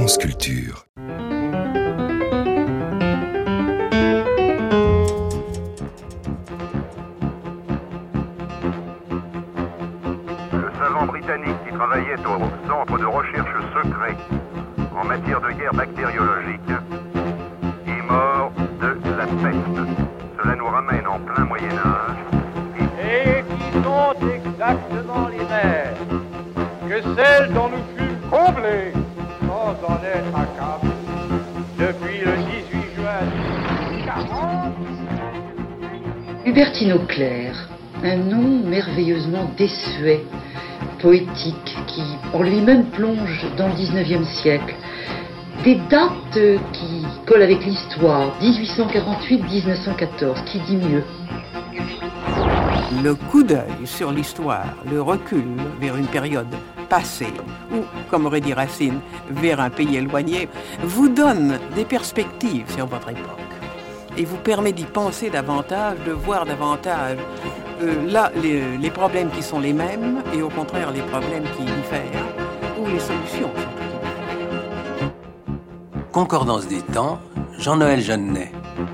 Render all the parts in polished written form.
France Culture. Britannique qui travaillait au centre de recherche secret en matière de guerre bactériologique est mort de la peste. Cela nous ramène en plein Moyen-Âge. Et qui sont exactement les mêmes que celles dont nous fûmes comblés sans en être accablés depuis le 18 juin 1940. Hubertine Auclair, un nom merveilleusement désuet, poétique, qui en lui-même plonge dans le 19e siècle. Des dates qui collent avec l'histoire, 1848-1914, qui dit mieux? Le coup d'œil sur l'histoire, le recul vers une période passée, ou, comme aurait dit Racine, vers un pays éloigné, vous donne des perspectives sur votre époque et vous permet d'y penser davantage, de voir davantage là les problèmes qui sont les mêmes et au contraire les problèmes qui diffèrent ou les solutions sont différentes. Concordance des temps, Jean-Noël Jeannet.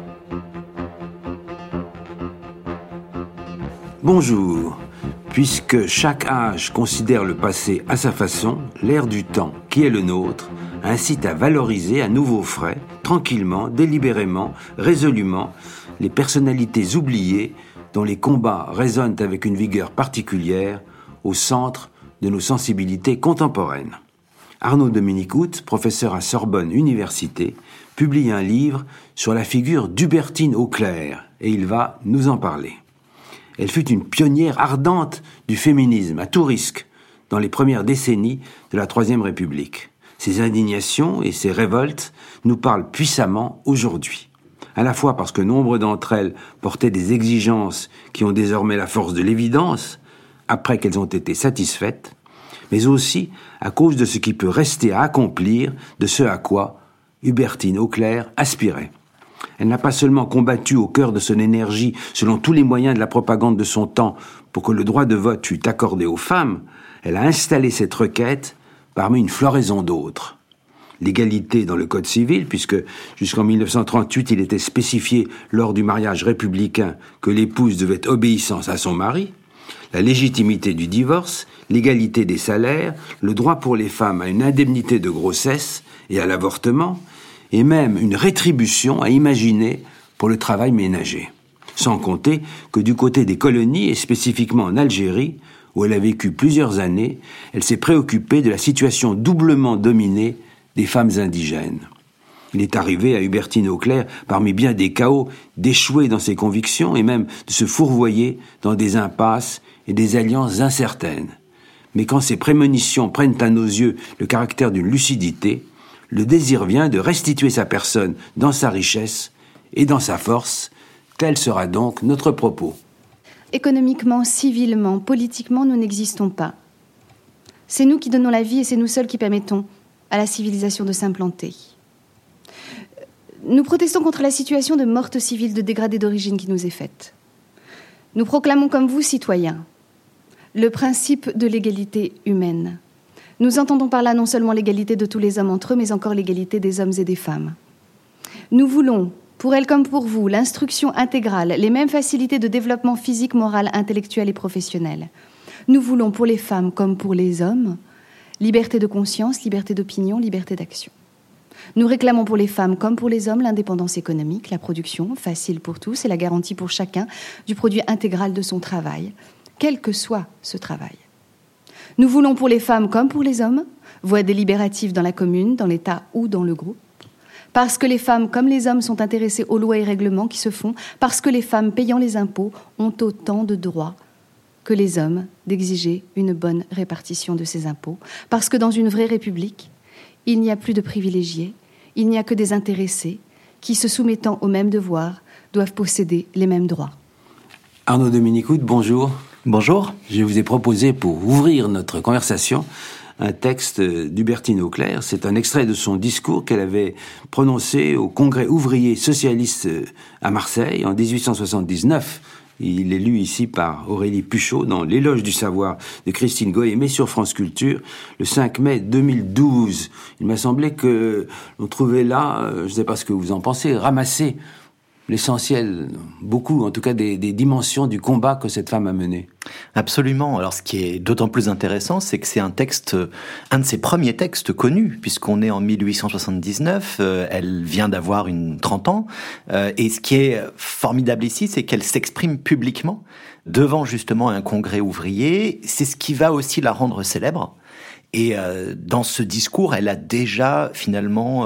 Bonjour. Puisque chaque âge considère le passé à sa façon, l'ère du temps, qui est le nôtre, incite à valoriser à nouveau frais, tranquillement, délibérément, résolument, les personnalités oubliées dont les combats résonnent avec une vigueur particulière au centre de nos sensibilités contemporaines. Arnaud Dominique Hout, professeur à Sorbonne Université, publie un livre sur la figure d'Hubertine Auclair, et il va nous en parler. Elle fut une pionnière ardente du féminisme, à tout risque, dans les premières décennies de la Troisième République. Ses indignations et ses révoltes nous parlent puissamment aujourd'hui. À la fois parce que nombre d'entre elles portaient des exigences qui ont désormais la force de l'évidence, après qu'elles ont été satisfaites, mais aussi à cause de ce qui peut rester à accomplir, de ce à quoi Hubertine Auclair aspirait. Elle n'a pas seulement combattu au cœur de son énergie, selon tous les moyens de la propagande de son temps, pour que le droit de vote fût accordé aux femmes, elle a installé cette requête parmi une floraison d'autres. L'égalité dans le Code civil, puisque jusqu'en 1938, il était spécifié lors du mariage républicain que l'épouse devait obéissance à son mari, la légitimité du divorce, l'égalité des salaires, le droit pour les femmes à une indemnité de grossesse et à l'avortement, et même une rétribution à imaginer pour le travail ménager. Sans compter que du côté des colonies, et spécifiquement en Algérie, où elle a vécu plusieurs années, elle s'est préoccupée de la situation doublement dominée des femmes indigènes. Il est arrivé à Hubertine Auclair, parmi bien des chaos, d'échouer dans ses convictions et même de se fourvoyer dans des impasses et des alliances incertaines. Mais quand ces prémonitions prennent à nos yeux le caractère d'une lucidité, le désir vient de restituer sa personne dans sa richesse et dans sa force. Tel sera donc notre propos. Économiquement, civilement, politiquement, nous n'existons pas. C'est nous qui donnons la vie et c'est nous seuls qui permettons à la civilisation de s'implanter. Nous protestons contre la situation de morte civile, de dégradé d'origine qui nous est faite. Nous proclamons comme vous, citoyens, le principe de l'égalité humaine. Nous entendons par là non seulement l'égalité de tous les hommes entre eux, mais encore l'égalité des hommes et des femmes. Nous voulons, pour elles comme pour vous, l'instruction intégrale, les mêmes facilités de développement physique, moral, intellectuel et professionnel. Nous voulons, pour les femmes comme pour les hommes, liberté de conscience, liberté d'opinion, liberté d'action. Nous réclamons pour les femmes comme pour les hommes l'indépendance économique, la production, facile pour tous, et la garantie pour chacun du produit intégral de son travail, quel que soit ce travail. Nous voulons pour les femmes comme pour les hommes, voix délibérative dans la commune, dans l'État ou dans le groupe, parce que les femmes comme les hommes sont intéressées aux lois et règlements qui se font, parce que les femmes payant les impôts ont autant de droits que les hommes d'exiger une bonne répartition de ces impôts, parce que dans une vraie république, il n'y a plus de privilégiés, il n'y a que des intéressés qui, se soumettant aux mêmes devoirs, doivent posséder les mêmes droits. Arnaud Dominique Hout, bonjour. Bonjour. Je vous ai proposé, pour ouvrir notre conversation, un texte d'Hubertine Auclair. C'est un extrait de son discours qu'elle avait prononcé au Congrès ouvrier socialiste à Marseille en 1879. Il est lu ici par Aurélie Puchot dans L'éloge du savoir de Christine Goémé sur France Culture le 5 mai 2012. Il m'a semblé que l'on trouvait là, je ne sais pas ce que vous en pensez, ramassé l'essentiel, beaucoup en tout cas des dimensions du combat que cette femme a mené. Absolument. Alors ce qui est d'autant plus intéressant, c'est que c'est un de ses premiers textes connus, puisqu'on est en 1879, elle vient d'avoir 30 ans, et ce qui est formidable ici, c'est qu'elle s'exprime publiquement devant justement un congrès ouvrier. C'est ce qui va aussi la rendre célèbre. Et dans ce discours, elle a déjà finalement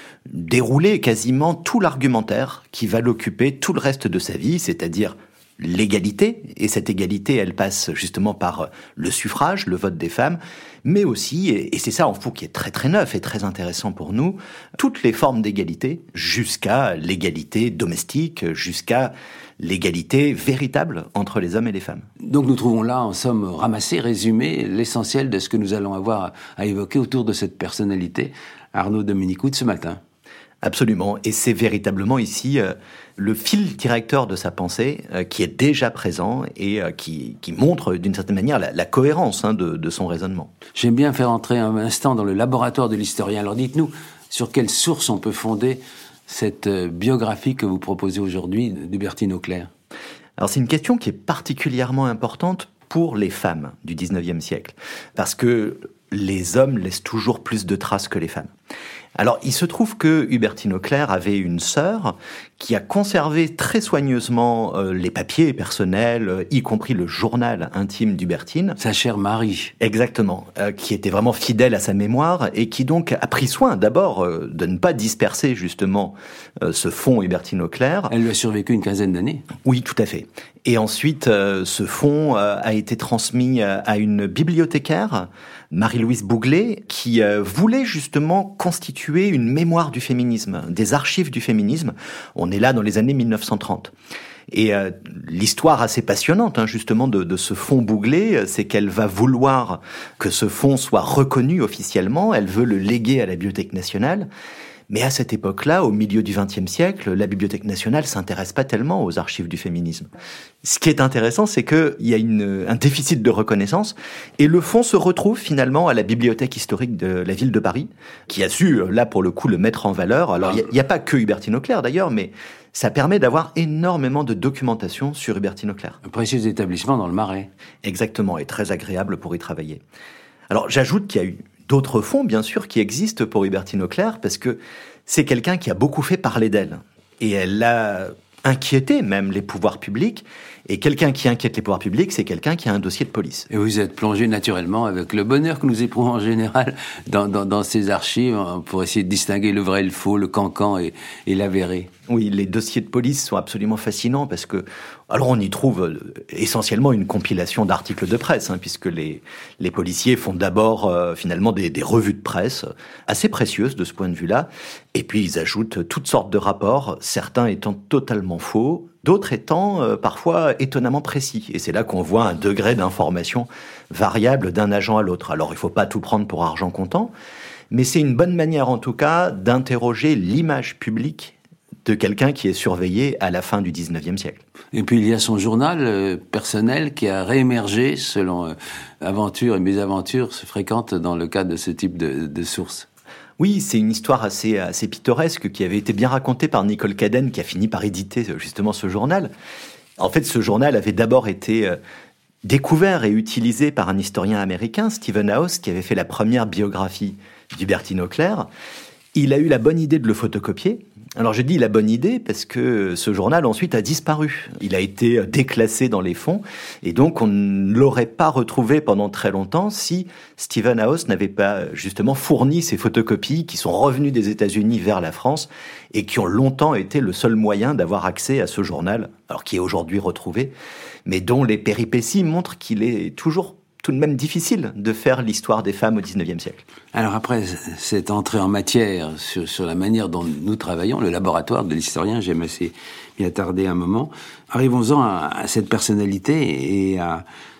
dérouler quasiment tout l'argumentaire qui va l'occuper tout le reste de sa vie, c'est-à-dire l'égalité, et cette égalité, elle passe justement par le suffrage, le vote des femmes, mais aussi, et c'est ça en fond qui est très très neuf et très intéressant pour nous, toutes les formes d'égalité, jusqu'à l'égalité domestique, jusqu'à l'égalité véritable entre les hommes et les femmes. Donc nous trouvons là, en somme, ramassé, résumé, l'essentiel de ce que nous allons avoir à évoquer autour de cette personnalité, Arnaud Dominicoud, ce matin. Absolument, et c'est véritablement ici le fil directeur de sa pensée qui est déjà présent et qui montre d'une certaine manière la cohérence de son raisonnement. J'aime bien faire entrer un instant dans le laboratoire de l'historien. Alors dites-nous, sur quelle source on peut fonder cette biographie que vous proposez aujourd'hui d'Hubertine Auclert ? Alors c'est une question qui est particulièrement importante pour les femmes du 19e siècle, parce que les hommes laissent toujours plus de traces que les femmes. Alors, il se trouve que Hubertine Auclert avait une sœur qui a conservé très soigneusement les papiers personnels, y compris le journal intime d'Hubertine. Sa chère Marie. Exactement, qui était vraiment fidèle à sa mémoire et qui donc a pris soin d'abord de ne pas disperser justement ce fonds Hubertine Auclert. Elle lui a survécu une quinzaine d'années. Oui, tout à fait. Et ensuite, ce fonds a été transmis à une bibliothécaire, Marie-Louise Bouglet, qui voulait justement constituer une mémoire du féminisme, des archives du féminisme. On est là dans les années 1930. Et l'histoire assez passionnante, justement, de ce fonds Bouglet, c'est qu'elle va vouloir que ce fonds soit reconnu officiellement. Elle veut le léguer à la Bibliothèque nationale. Mais à cette époque-là, au milieu du XXe siècle, la Bibliothèque nationale s'intéresse pas tellement aux archives du féminisme. Ce qui est intéressant, c'est qu'il y a un déficit de reconnaissance, et le fonds se retrouve finalement à la Bibliothèque historique de la ville de Paris, qui a su, là pour le coup, le mettre en valeur. Alors il n'y a pas que Hubertine Auclert d'ailleurs, mais ça permet d'avoir énormément de documentation sur Hubertine Auclert. Un précieux établissement dans le Marais. Exactement, et très agréable pour y travailler. Alors j'ajoute qu'il y a eu d'autres fonds, bien sûr, qui existent pour Hubertine Auclert, parce que c'est quelqu'un qui a beaucoup fait parler d'elle. Et elle a inquiété même les pouvoirs publics. Et quelqu'un qui inquiète les pouvoirs publics, c'est quelqu'un qui a un dossier de police. Et vous êtes plongé naturellement avec le bonheur que nous éprouvons en général dans ces archives pour essayer de distinguer le vrai et le faux, le cancan et l'avéré. Oui, les dossiers de police sont absolument fascinants parce que, alors on y trouve essentiellement une compilation d'articles de presse, puisque les policiers font d'abord finalement des revues de presse assez précieuses de ce point de vue-là, et puis ils ajoutent toutes sortes de rapports, certains étant totalement faux, d'autres étant parfois étonnamment précis. Et c'est là qu'on voit un degré d'information variable d'un agent à l'autre. Alors il ne faut pas tout prendre pour argent comptant, mais c'est une bonne manière en tout cas d'interroger l'image publique de quelqu'un qui est surveillé à la fin du 19e siècle. Et puis il y a son journal personnel qui a réémergé selon aventures et mésaventures fréquentes dans le cadre de ce type de sources. Oui, c'est une histoire assez pittoresque qui avait été bien racontée par Nicole Caden, qui a fini par éditer justement ce journal. En fait, ce journal avait d'abord été découvert et utilisé par un historien américain, Stephen House, qui avait fait la première biographie d'Hubertine Auclert. Il a eu la bonne idée de le photocopier. Alors je dis la bonne idée parce que ce journal ensuite a disparu. Il a été déclassé dans les fonds et donc on ne l'aurait pas retrouvé pendant très longtemps si Stephen House n'avait pas justement fourni ces photocopies qui sont revenues des États-Unis vers la France et qui ont longtemps été le seul moyen d'avoir accès à ce journal, alors qui est aujourd'hui retrouvé, mais dont les péripéties montrent qu'il est toujours tout de même difficile de faire l'histoire des femmes au XIXe siècle. Alors après cette entrée en matière sur la manière dont nous travaillons, le laboratoire de l'historien, j'aime assez m'y attarder un moment, arrivons-en à cette personnalité et à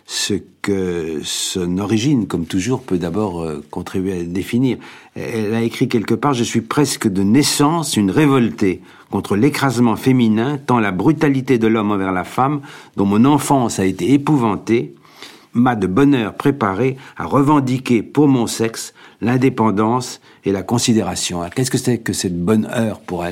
ce que son origine, comme toujours, peut d'abord contribuer à définir. Elle a écrit quelque part « Je suis presque de naissance une révoltée contre l'écrasement féminin, tant la brutalité de l'homme envers la femme, dont mon enfance a été épouvantée, m'a de bonne heure préparé à revendiquer pour mon sexe l'indépendance et la considération. » Qu'est-ce que c'est que cette bonne heure pour elle ?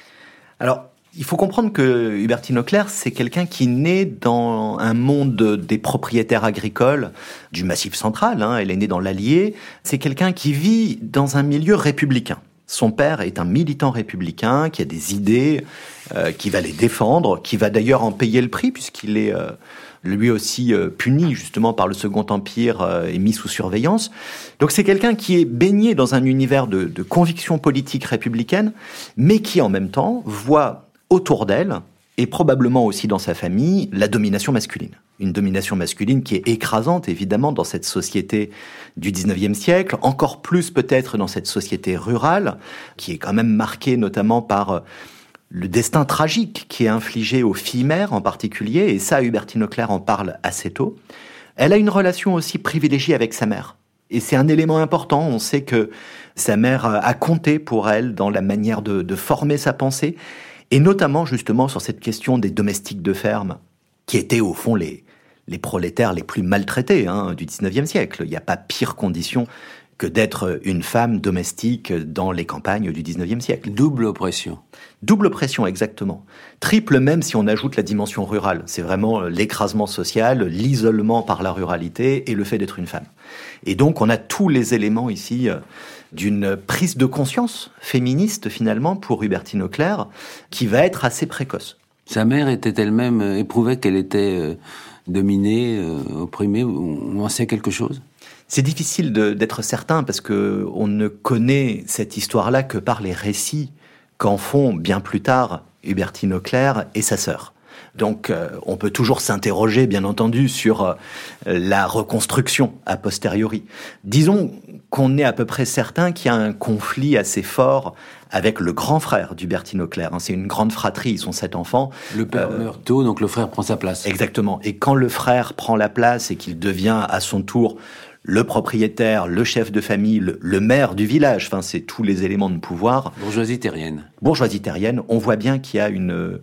Alors, il faut comprendre que Hubertine Auclert, c'est quelqu'un qui naît dans un monde des propriétaires agricoles du Massif central. Elle est née dans l'Allier. C'est quelqu'un qui vit dans un milieu républicain. Son père est un militant républicain qui a des idées, qui va les défendre, qui va d'ailleurs en payer le prix puisqu'il est lui aussi puni justement par le Second Empire et mis sous surveillance. Donc c'est quelqu'un qui est baigné dans un univers de convictions politiques républicaines, mais qui en même temps voit autour d'elle, et probablement aussi dans sa famille, la domination masculine. Une domination masculine qui est écrasante, évidemment, dans cette société du 19e siècle, encore plus peut-être dans cette société rurale, qui est quand même marquée notamment par le destin tragique qui est infligé aux filles mères en particulier, et ça, Hubertine Auclert en parle assez tôt. Elle a une relation aussi privilégiée avec sa mère. Et c'est un élément important, on sait que sa mère a compté pour elle dans la manière de former sa pensée, et notamment justement sur cette question des domestiques de ferme, qui étaient au fond les prolétaires les plus maltraités du 19e siècle. Il n'y a pas pire condition que d'être une femme domestique dans les campagnes du 19e siècle. Double oppression. Double oppression, exactement. Triple même si on ajoute la dimension rurale. C'est vraiment l'écrasement social, l'isolement par la ruralité et le fait d'être une femme. Et donc on a tous les éléments ici d'une prise de conscience féministe finalement pour Hubertine Auclert qui va être assez précoce. Sa mère était elle-même éprouvait qu'elle était dominée, opprimée. On en sait quelque chose ? C'est difficile d'être certain parce que on ne connaît cette histoire-là que par les récits qu'en font bien plus tard Hubertine Auclert et sa sœur. Donc on peut toujours s'interroger, bien entendu, sur la reconstruction a posteriori. Disons qu'on est à peu près certain qu'il y a un conflit assez fort avec le grand frère d'Hubertine Auclert. C'est une grande fratrie, ils sont 7 enfants. Le père meurt tôt, donc le frère prend sa place. Exactement. Et quand le frère prend la place et qu'il devient à son tour le propriétaire, le chef de famille, le maire du village, c'est tous les éléments de pouvoir. Bourgeoisie terrienne. Bourgeoisie terrienne, on voit bien qu'il y a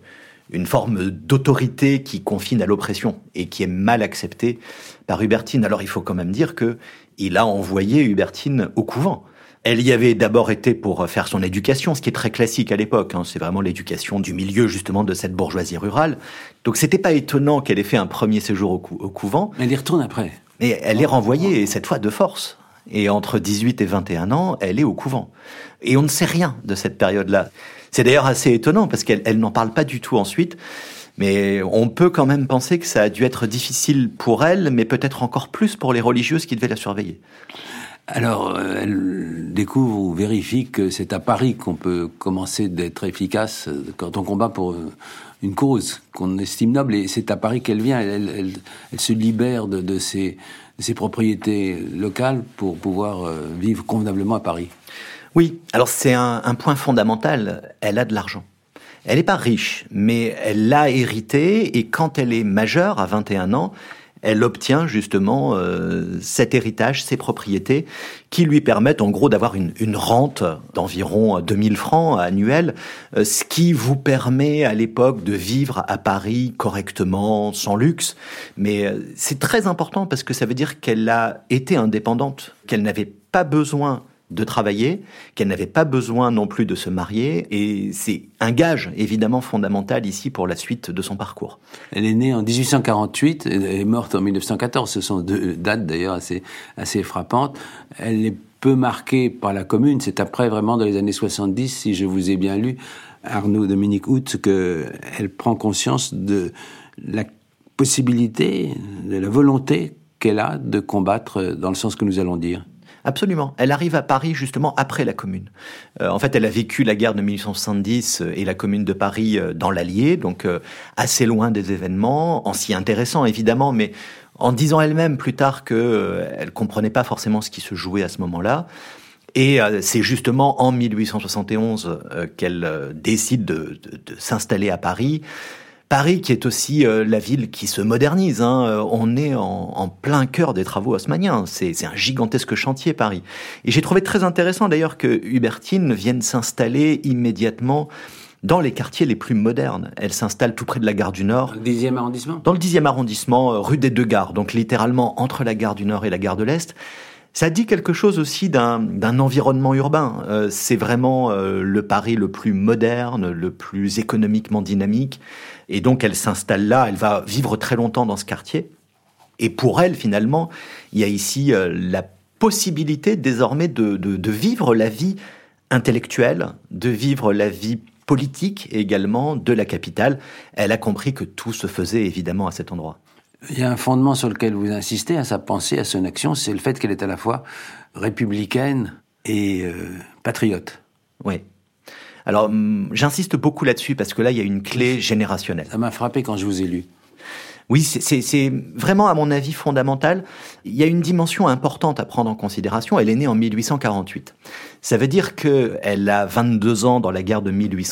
une forme d'autorité qui confine à l'oppression et qui est mal acceptée par Hubertine. Alors il faut quand même dire que il a envoyé Hubertine au couvent. Elle y avait d'abord été pour faire son éducation, ce qui est très classique à l'époque. C'est vraiment l'éducation du milieu justement de cette bourgeoisie rurale. Donc c'était pas étonnant qu'elle ait fait un premier séjour au couvent. Elle y retourne après. Mais elle est renvoyée, et cette fois de force. Et entre 18 et 21 ans, elle est au couvent. Et on ne sait rien de cette période-là. C'est d'ailleurs assez étonnant, parce qu'elle n'en parle pas du tout ensuite. Mais on peut quand même penser que ça a dû être difficile pour elle, mais peut-être encore plus pour les religieuses qui devaient la surveiller. Alors, elle découvre ou vérifie que c'est à Paris qu'on peut commencer d'être efficace quand on combat pour une cause qu'on estime noble, et c'est à Paris qu'elle vient. Elle se libère de ses propriétés locales pour pouvoir vivre convenablement à Paris. Oui, alors c'est un point fondamental. Elle a de l'argent. Elle n'est pas riche, mais elle l'a hérité, et quand elle est majeure, à 21 ans, elle obtient justement cet héritage, ces propriétés, qui lui permettent en gros d'avoir une rente d'environ 2000 francs annuels, ce qui vous permet à l'époque de vivre à Paris correctement, sans luxe. Mais c'est très important parce que ça veut dire qu'elle a été indépendante, qu'elle n'avait pas besoin de travailler, qu'elle n'avait pas besoin non plus de se marier, et c'est un gage évidemment fondamental ici pour la suite de son parcours. Elle est née en 1848, elle est morte en 1914, ce sont deux dates d'ailleurs assez frappantes. Elle est peu marquée par la Commune, c'est après vraiment dans les années 70, si je vous ai bien lu, Arnaud Dominique Hout, qu'elle prend conscience de la possibilité, de la volonté qu'elle a de combattre dans le sens que nous allons dire. Absolument. Elle arrive à Paris justement après la Commune. En fait, elle a vécu la guerre de 1870 et la Commune de Paris dans l'Allier, donc assez loin des événements, en s'y intéressant évidemment, mais en disant elle-même plus tard qu'elle comprenait pas forcément ce qui se jouait à ce moment-là. Et c'est justement en 1871 qu'elle décide de s'installer à Paris, Paris qui est aussi la ville qui se modernise. On est en plein cœur des travaux haussmanniens. C'est un gigantesque chantier, Paris. Et j'ai trouvé très intéressant d'ailleurs que Hubertine vienne s'installer immédiatement dans les quartiers les plus modernes. Elle s'installe tout près de la gare du Nord. Le 10e arrondissement ? Dans le 10e arrondissement, rue des Deux Gares, donc littéralement entre la gare du Nord et la gare de l'Est. Ça dit quelque chose aussi d'un environnement urbain. C'est vraiment le Paris le plus moderne, le plus économiquement dynamique. Et donc, elle s'installe là, elle va vivre très longtemps dans ce quartier. Et pour elle, finalement, il y a ici la possibilité désormais de vivre la vie intellectuelle, de vivre la vie politique également de la capitale. Elle a compris que tout se faisait évidemment à cet endroit. Il y a un fondement sur lequel vous insistez, à sa pensée, à son action, c'est le fait qu'elle est à la fois républicaine et patriote. Oui. Alors, j'insiste beaucoup là-dessus parce que là, il y a une clé générationnelle. Ça m'a frappé quand je vous ai lu. Oui, c'est vraiment, à mon avis, fondamental. Il y a une dimension importante à prendre en considération. Elle est née en 1848. Ça veut dire qu'elle a 22 ans dans la guerre de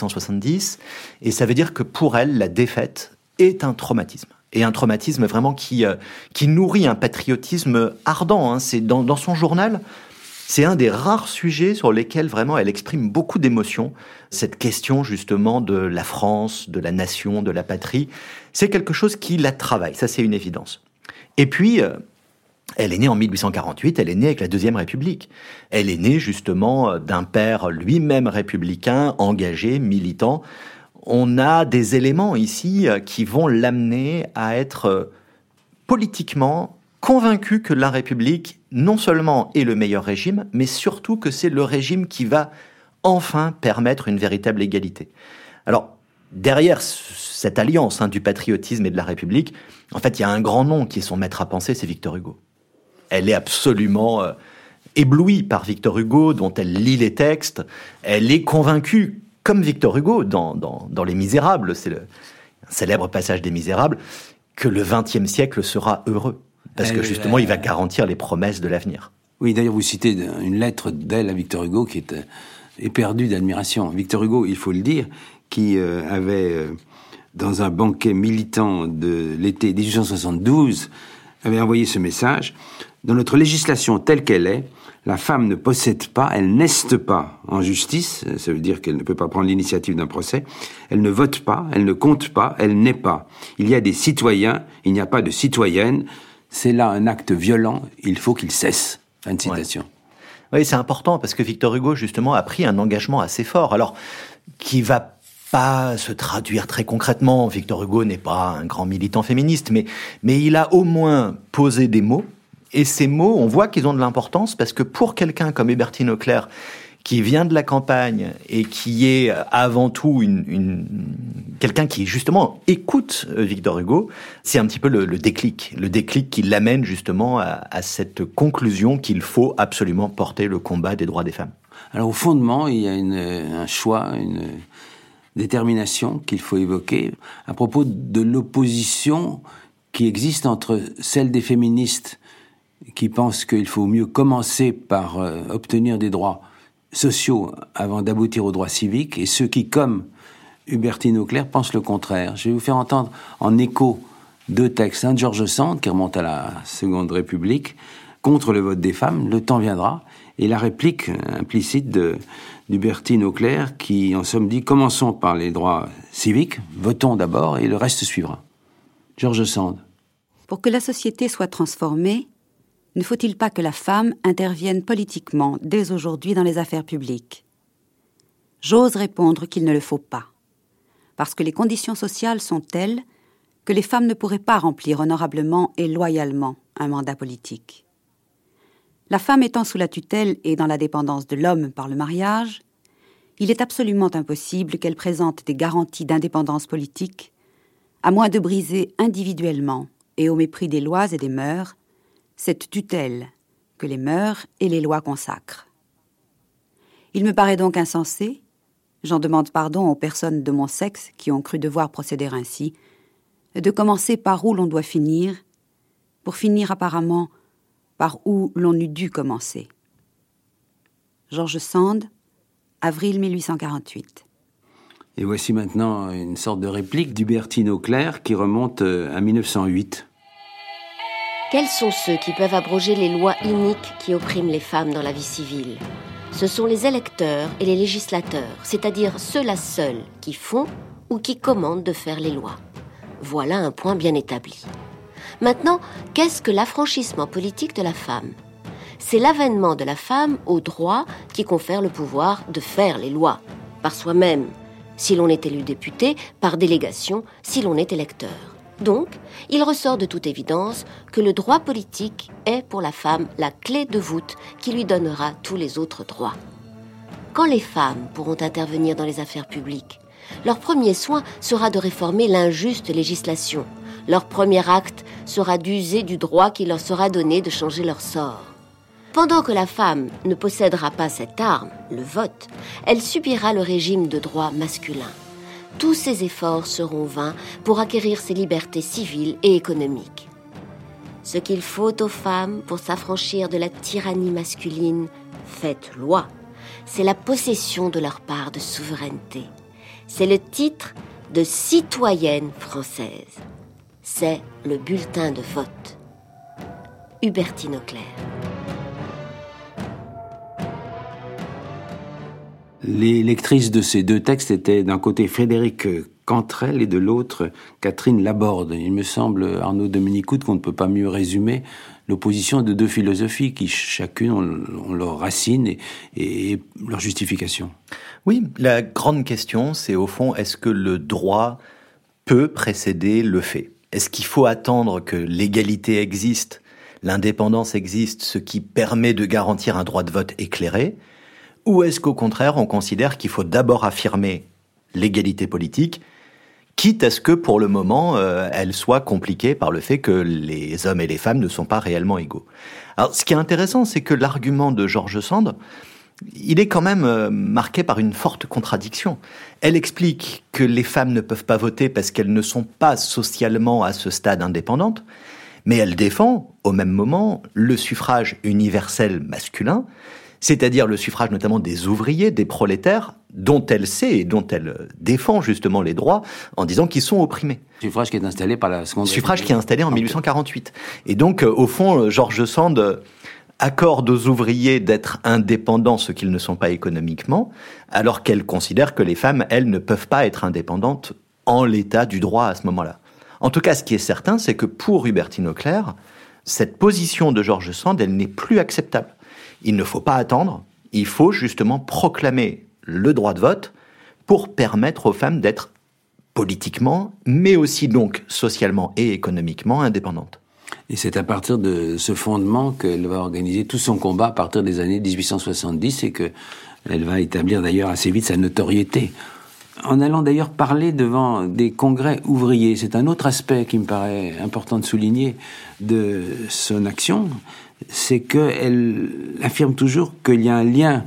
1870. Et ça veut dire que pour elle, la défaite est un traumatisme. Et un traumatisme vraiment qui nourrit un patriotisme ardent. C'est dans son journal, c'est un des rares sujets sur lesquels vraiment elle exprime beaucoup d'émotions. Cette question justement de la France, de la nation, de la patrie, c'est quelque chose qui la travaille, ça c'est une évidence. Et puis, elle est née en 1848, elle est née avec la Deuxième République. Elle est née justement d'un père lui-même républicain, engagé, militant. On a des éléments ici qui vont l'amener à être politiquement convaincu que la République, non seulement est le meilleur régime, mais surtout que c'est le régime qui va enfin permettre une véritable égalité. Alors, derrière cette alliance du patriotisme et de la République, en fait, il y a un grand nom qui est son maître à penser, c'est Victor Hugo. Elle est absolument éblouie par Victor Hugo, dont elle lit les textes. Elle est convaincue, comme Victor Hugo, dans Les Misérables, c'est un célèbre passage des Misérables, que le XXe siècle sera heureux. Parce que justement, il va garantir les promesses de l'avenir. Oui, d'ailleurs, vous citez une lettre d'elle à Victor Hugo qui est éperdue d'admiration. Victor Hugo, il faut le dire, qui avait, dans un banquet militant de l'été 1872, avait envoyé ce message. Dans notre législation telle qu'elle est, la femme ne possède pas, elle n'est pas en justice, ça veut dire qu'elle ne peut pas prendre l'initiative d'un procès, elle ne vote pas, elle ne compte pas, elle n'est pas. Il y a des citoyens, il n'y a pas de citoyennes, c'est là un acte violent, il faut qu'il cesse. Fin de citation. Oui, c'est important parce que Victor Hugo, justement, a pris un engagement assez fort. Alors, qui va pas se traduire très concrètement. Victor Hugo n'est pas un grand militant féministe, mais il a au moins posé des mots. Et ces mots, on voit qu'ils ont de l'importance parce que pour quelqu'un comme Hubertine Auclert, qui vient de la campagne et qui est avant tout quelqu'un qui justement écoute Victor Hugo, c'est un petit peu le déclic qui l'amène justement à cette conclusion qu'il faut absolument porter le combat des droits des femmes. Alors au fondement, il y a un choix, une détermination qu'il faut évoquer à propos de l'opposition qui existe entre celle des féministes qui pensent qu'il faut mieux commencer par obtenir des droits sociaux avant d'aboutir aux droits civiques, et ceux qui, comme Hubertine Auclert, pensent le contraire. Je vais vous faire entendre en écho deux textes. Un de George Sand, qui remonte à la Seconde République, contre le vote des femmes, le temps viendra, et la réplique implicite d'Hubertine Auclert, qui en somme dit « Commençons par les droits civiques, votons d'abord, et le reste suivra ». George Sand. Pour que la société soit transformée, ne faut-il pas que la femme intervienne politiquement dès aujourd'hui dans les affaires publiques ? J'ose répondre qu'il ne le faut pas, parce que les conditions sociales sont telles que les femmes ne pourraient pas remplir honorablement et loyalement un mandat politique. La femme étant sous la tutelle et dans la dépendance de l'homme par le mariage, il est absolument impossible qu'elle présente des garanties d'indépendance politique, à moins de briser individuellement et au mépris des lois et des mœurs, cette tutelle que les mœurs et les lois consacrent. Il me paraît donc insensé, j'en demande pardon aux personnes de mon sexe qui ont cru devoir procéder ainsi, de commencer par où l'on doit finir, pour finir apparemment par où l'on eût dû commencer. George Sand, avril 1848. Et voici maintenant une sorte de réplique d'Hubertine Auclert qui remonte à 1908. Quels sont ceux qui peuvent abroger les lois iniques qui oppriment les femmes dans la vie civile ? Ce sont les électeurs et les législateurs, c'est-à-dire ceux-là seuls qui font ou qui commandent de faire les lois. Voilà un point bien établi. Maintenant, qu'est-ce que l'affranchissement politique de la femme ? C'est l'avènement de la femme au droit qui confère le pouvoir de faire les lois, par soi-même, si l'on est élu député, par délégation, si l'on est électeur. Donc, il ressort de toute évidence que le droit politique est pour la femme la clé de voûte qui lui donnera tous les autres droits. Quand les femmes pourront intervenir dans les affaires publiques, leur premier soin sera de réformer l'injuste législation. Leur premier acte sera d'user du droit qui leur sera donné de changer leur sort. Pendant que la femme ne possédera pas cette arme, le vote, elle subira le régime de droit masculin. Tous ses efforts seront vains pour acquérir ses libertés civiles et économiques. Ce qu'il faut aux femmes pour s'affranchir de la tyrannie masculine, faite loi, c'est la possession de leur part de souveraineté. C'est le titre de citoyenne française. C'est le bulletin de vote. Hubertine Auclert. Les lectrices de ces deux textes étaient d'un côté Frédéric Cantrell et de l'autre Catherine Laborde. Il me semble, Arnaud Dominicoud, qu'on ne peut pas mieux résumer l'opposition de deux philosophies qui chacune ont leurs racines et leur justification. Oui, la grande question, c'est au fond, est-ce que le droit peut précéder le fait ? Est-ce qu'il faut attendre que l'égalité existe, l'indépendance existe, ce qui permet de garantir un droit de vote éclairé ? Ou est-ce qu'au contraire, on considère qu'il faut d'abord affirmer l'égalité politique, quitte à ce que, pour le moment, elle soit compliquée par le fait que les hommes et les femmes ne sont pas réellement égaux. Alors, ce qui est intéressant, c'est que l'argument de George Sand, il est quand même marqué par une forte contradiction. Elle explique que les femmes ne peuvent pas voter parce qu'elles ne sont pas socialement à ce stade indépendantes, mais elle défend, au même moment, le suffrage universel masculin, c'est-à-dire le suffrage notamment des ouvriers, des prolétaires, dont elle sait et dont elle défend justement les droits en disant qu'ils sont opprimés. Suffrage qui est installé par la Seconde République. Suffrage qui est installé en 1848. Et donc, au fond, George Sand accorde aux ouvriers d'être indépendants, ce qu'ils ne sont pas économiquement, alors qu'elle considère que les femmes, elles, ne peuvent pas être indépendantes en l'état du droit à ce moment-là. En tout cas, ce qui est certain, c'est que pour Hubertine Auclert, cette position de George Sand, elle n'est plus acceptable. Il ne faut pas attendre, il faut justement proclamer le droit de vote pour permettre aux femmes d'être politiquement, mais aussi donc socialement et économiquement indépendantes. Et c'est à partir de ce fondement qu'elle va organiser tout son combat à partir des années 1870 et qu'elle va établir d'ailleurs assez vite sa notoriété. En allant d'ailleurs parler devant des congrès ouvriers, c'est un autre aspect qui me paraît important de souligner de son action, c'est qu'elle affirme toujours qu'il y a un lien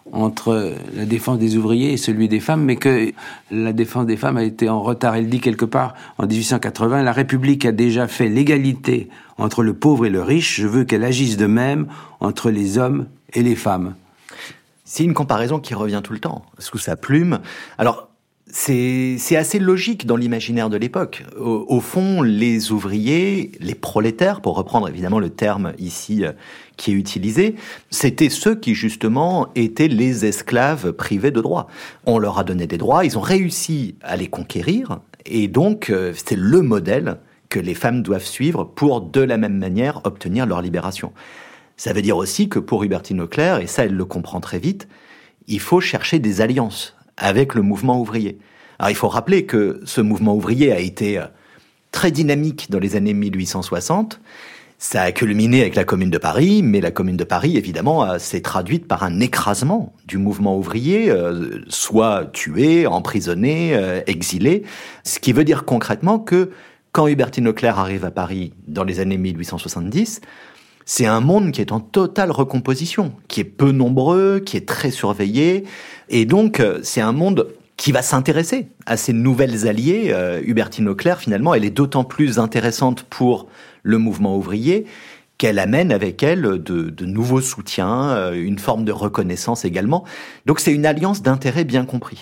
entre la défense des ouvriers et celui des femmes, mais que la défense des femmes a été en retard. Elle dit quelque part, en 1880, « La République a déjà fait l'égalité entre le pauvre et le riche, je veux qu'elle agisse de même entre les hommes et les femmes. » C'est une comparaison qui revient tout le temps, sous sa plume. Alors, c'est assez logique dans l'imaginaire de l'époque. Au fond, les ouvriers, les prolétaires, pour reprendre évidemment le terme ici qui est utilisé, c'était ceux qui justement étaient les esclaves privés de droits. On leur a donné des droits, ils ont réussi à les conquérir, et donc c'est le modèle que les femmes doivent suivre pour, de la même manière, obtenir leur libération. Ça veut dire aussi que pour Hubertine Auclert, et ça elle le comprend très vite, il faut chercher des alliances avec le mouvement ouvrier. Alors il faut rappeler que ce mouvement ouvrier a été très dynamique dans les années 1860. Ça a culminé avec la Commune de Paris, mais la Commune de Paris, évidemment, s'est traduite par un écrasement du mouvement ouvrier, soit tué, emprisonné, exilé. Ce qui veut dire concrètement que quand Hubertine Auclert arrive à Paris dans les années 1870, c'est un monde qui est en totale recomposition, qui est peu nombreux, qui est très surveillé, et donc c'est un monde qui va s'intéresser à ces nouvelles alliées. Hubertine Auclert, finalement, elle est d'autant plus intéressante pour le mouvement ouvrier qu'elle amène avec elle de nouveaux soutiens, une forme de reconnaissance également. Donc c'est une alliance d'intérêts bien compris.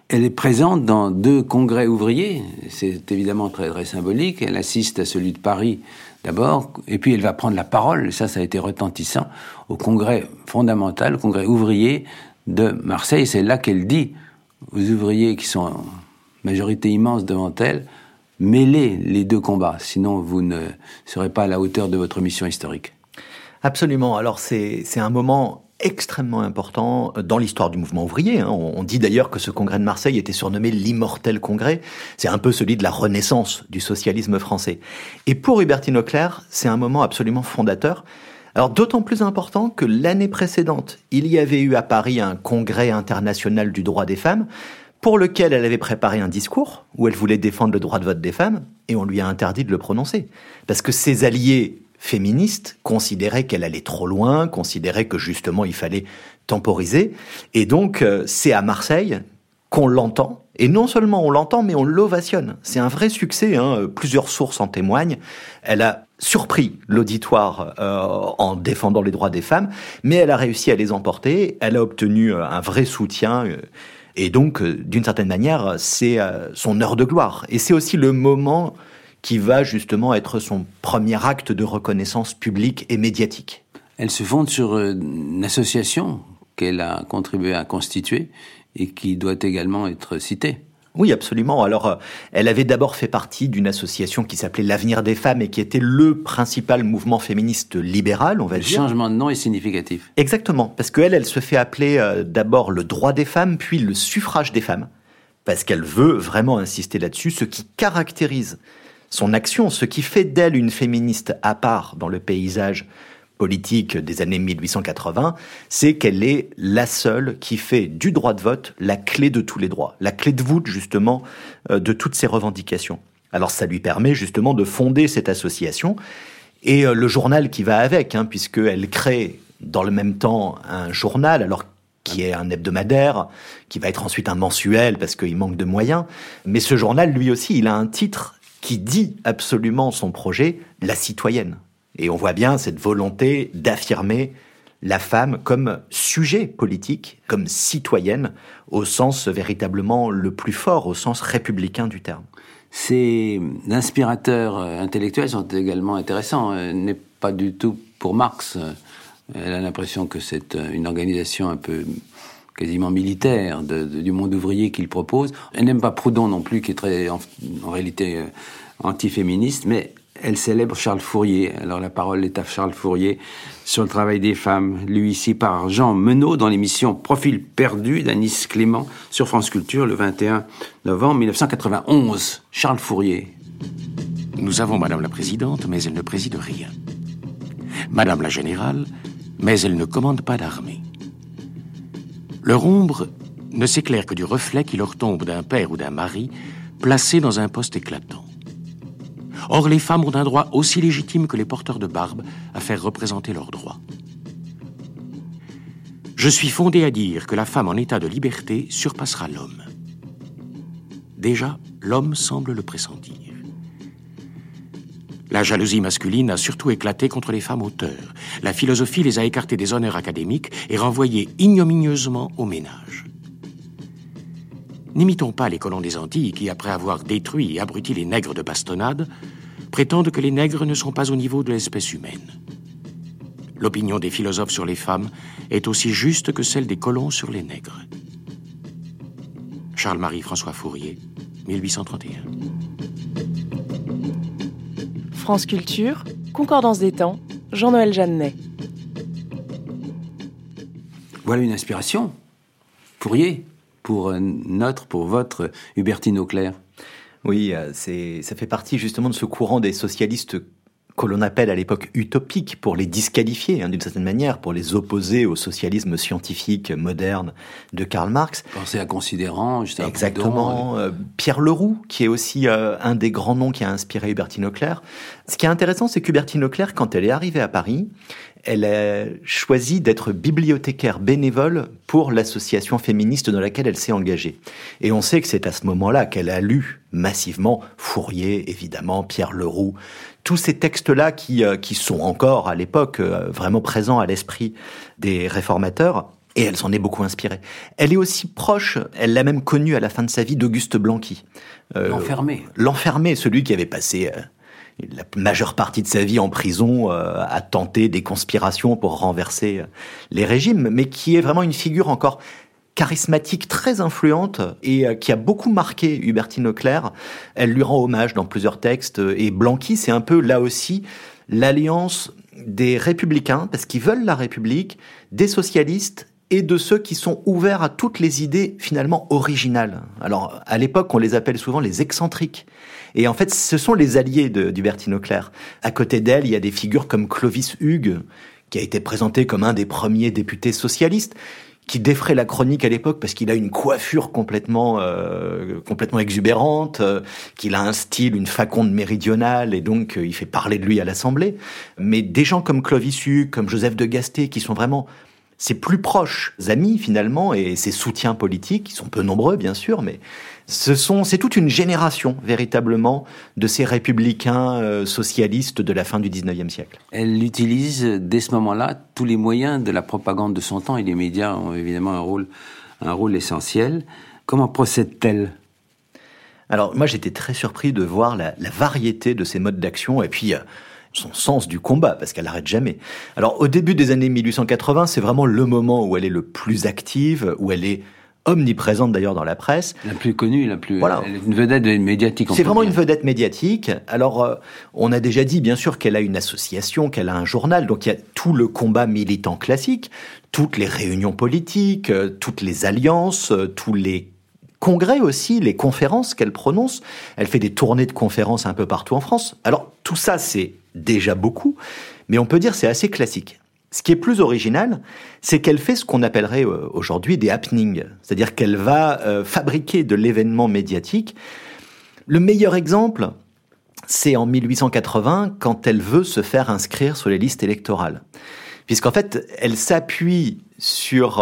Elle est présente dans 2 congrès ouvriers, c'est évidemment très, très symbolique. Elle assiste à celui de Paris d'abord, et puis elle va prendre la parole, ça a été retentissant, au congrès fondamental, au congrès ouvrier de Marseille. C'est là qu'elle dit aux ouvriers qui sont en majorité immense devant elle, mêlez les 2 combats, sinon vous ne serez pas à la hauteur de votre mission historique. Absolument. Alors c'est un moment extrêmement important dans l'histoire du mouvement ouvrier. On dit d'ailleurs que ce congrès de Marseille était surnommé l'immortel congrès. C'est un peu celui de la renaissance du socialisme français. Et pour Hubertine Auclert, c'est un moment absolument fondateur. Alors d'autant plus important que l'année précédente, il y avait eu à Paris un congrès international du droit des femmes pour lequel elle avait préparé un discours où elle voulait défendre le droit de vote des femmes et on lui a interdit de le prononcer. Parce que ses alliés féministes considéraient qu'elle allait trop loin, considéraient que justement il fallait temporiser. Et donc c'est à Marseille qu'on l'entend. Et non seulement on l'entend, mais on l'ovationne. C'est un vrai succès, plusieurs sources en témoignent. Elle a surpris l'auditoire en défendant les droits des femmes, mais elle a réussi à les emporter. Elle a obtenu un vrai soutien. Et donc, d'une certaine manière, c'est son heure de gloire. Et c'est aussi le moment qui va justement être son premier acte de reconnaissance publique et médiatique. Elle se fonde sur une association qu'elle a contribué à constituer et qui doit également être citée. Oui, absolument. Alors, elle avait d'abord fait partie d'une association qui s'appelait l'Avenir des femmes et qui était le principal mouvement féministe libéral, on va dire. Le changement de nom est significatif. Exactement, parce qu'elle se fait appeler d'abord le droit des femmes, puis le suffrage des femmes, parce qu'elle veut vraiment insister là-dessus, ce qui caractérise son action, ce qui fait d'elle une féministe à part dans le paysage politique des années 1880, c'est qu'elle est la seule qui fait du droit de vote la clé de tous les droits, la clé de voûte justement de toutes ces revendications. Alors ça lui permet justement de fonder cette association et le journal qui va avec, puisqu'elle crée dans le même temps un journal, alors qui est un hebdomadaire, qui va être ensuite un mensuel parce qu'il manque de moyens, mais ce journal lui aussi, il a un titre qui dit absolument son projet, la citoyenne. Et on voit bien cette volonté d'affirmer la femme comme sujet politique, comme citoyenne, au sens véritablement le plus fort, au sens républicain du terme. Ces inspirateurs intellectuels sont également intéressants. N'est pas du tout pour Marx. Elle a l'impression que c'est une organisation un peu quasiment militaire du monde ouvrier qu'il propose. Elle n'aime pas Proudhon non plus, qui est très, en réalité, antiféministe, mais elle célèbre Charles Fourier. Alors la parole est à Charles Fourier sur le travail des femmes, lu ici par Jean Menot dans l'émission Profil perdu d'Anis Clément sur France Culture le 21 novembre 1991. Charles Fourier. Nous avons Madame la Présidente, mais elle ne préside rien. Madame la Générale, mais elle ne commande pas d'armée. Leur ombre ne s'éclaire que du reflet qui leur tombe d'un père ou d'un mari placé dans un poste éclatant. Or, les femmes ont un droit aussi légitime que les porteurs de barbe à faire représenter leurs droits. Je suis fondé à dire que la femme en état de liberté surpassera l'homme. Déjà, l'homme semble le pressentir. La jalousie masculine a surtout éclaté contre les femmes auteurs. La philosophie les a écartées des honneurs académiques et renvoyées ignominieusement au ménage. N'imitons pas les colons des Antilles qui, après avoir détruit et abruti les nègres de bastonnade, prétendent que les nègres ne sont pas au niveau de l'espèce humaine. L'opinion des philosophes sur les femmes est aussi juste que celle des colons sur les nègres. Charles-Marie François Fourier, 1831. France Culture, Concordance des temps, Jean-Noël Jeannet. Voilà une inspiration. Fourier, pour votre Hubertine Auclert. Oui, ça fait partie justement de ce courant des socialistes que l'on appelle à l'époque utopiques, pour les disqualifier d'une certaine manière, pour les opposer au socialisme scientifique moderne de Karl Marx. Pensez à Considérant, juste à exactement. Pierre Leroux, qui est aussi un des grands noms qui a inspiré Hubertine Auclert. Ce qui est intéressant, c'est qu'Hubertine Auclert, quand elle est arrivée à Paris, elle a choisi d'être bibliothécaire bénévole pour l'association féministe dans laquelle elle s'est engagée. Et on sait que c'est à ce moment-là qu'elle a lu massivement Fourier, évidemment, Pierre Leroux, tous ces textes-là qui sont encore à l'époque vraiment présents à l'esprit des réformateurs. Et elle s'en est beaucoup inspirée. Elle est aussi proche, elle l'a même connu à la fin de sa vie, d'Auguste Blanqui. L'enfermé, celui qui avait passé la majeure partie de sa vie en prison à tenter des conspirations pour renverser les régimes, mais qui est vraiment une figure encore charismatique, très influente, et qui a beaucoup marqué Hubertine Leclerc. Elle lui rend hommage dans plusieurs textes, et Blanqui, c'est un peu, là aussi, l'alliance des républicains, parce qu'ils veulent la République, des socialistes, et de ceux qui sont ouverts à toutes les idées finalement originales. Alors, à l'époque, on les appelle souvent les excentriques. Et en fait, ce sont les alliés d'Hubertine Leclerc. À côté d'elle, il y a des figures comme Clovis Hugues, qui a été présenté comme un des premiers députés socialistes, qui défrait la chronique à l'époque parce qu'il a une coiffure complètement exubérante, qu'il a un style, une faconde méridionale, et donc il fait parler de lui à l'Assemblée. Mais des gens comme Clovis Hugues, comme Joseph de Gasté, qui sont vraiment ses plus proches amis finalement, et ses soutiens politiques, qui sont peu nombreux bien sûr, mais c'est toute une génération véritablement de ces républicains socialistes de la fin du 19e siècle. Elle utilise dès ce moment-là tous les moyens de la propagande de son temps, et les médias ont évidemment un rôle essentiel. Comment procède-t-elle ? Alors moi j'étais très surpris de voir la variété de ces modes d'action, et puis son sens du combat, parce qu'elle n'arrête jamais. Alors au début des années 1880, c'est vraiment le moment où elle est le plus active, où elle est omniprésente d'ailleurs dans la presse. La plus connue, voilà. Elle est une vedette médiatique. C'est vraiment une vedette médiatique. Alors, on a déjà dit, bien sûr, qu'elle a une association, qu'elle a un journal, donc il y a tout le combat militant classique, toutes les réunions politiques, toutes les alliances, tous les congrès aussi, les conférences qu'elle prononce. Elle fait des tournées de conférences un peu partout en France. Alors, tout ça, c'est déjà beaucoup, mais on peut dire c'est assez classique. Ce qui est plus original, c'est qu'elle fait ce qu'on appellerait aujourd'hui des happenings, c'est-à-dire qu'elle va fabriquer de l'événement médiatique. Le meilleur exemple, c'est en 1880, quand elle veut se faire inscrire sur les listes électorales. Puisqu'en fait, elle s'appuie sur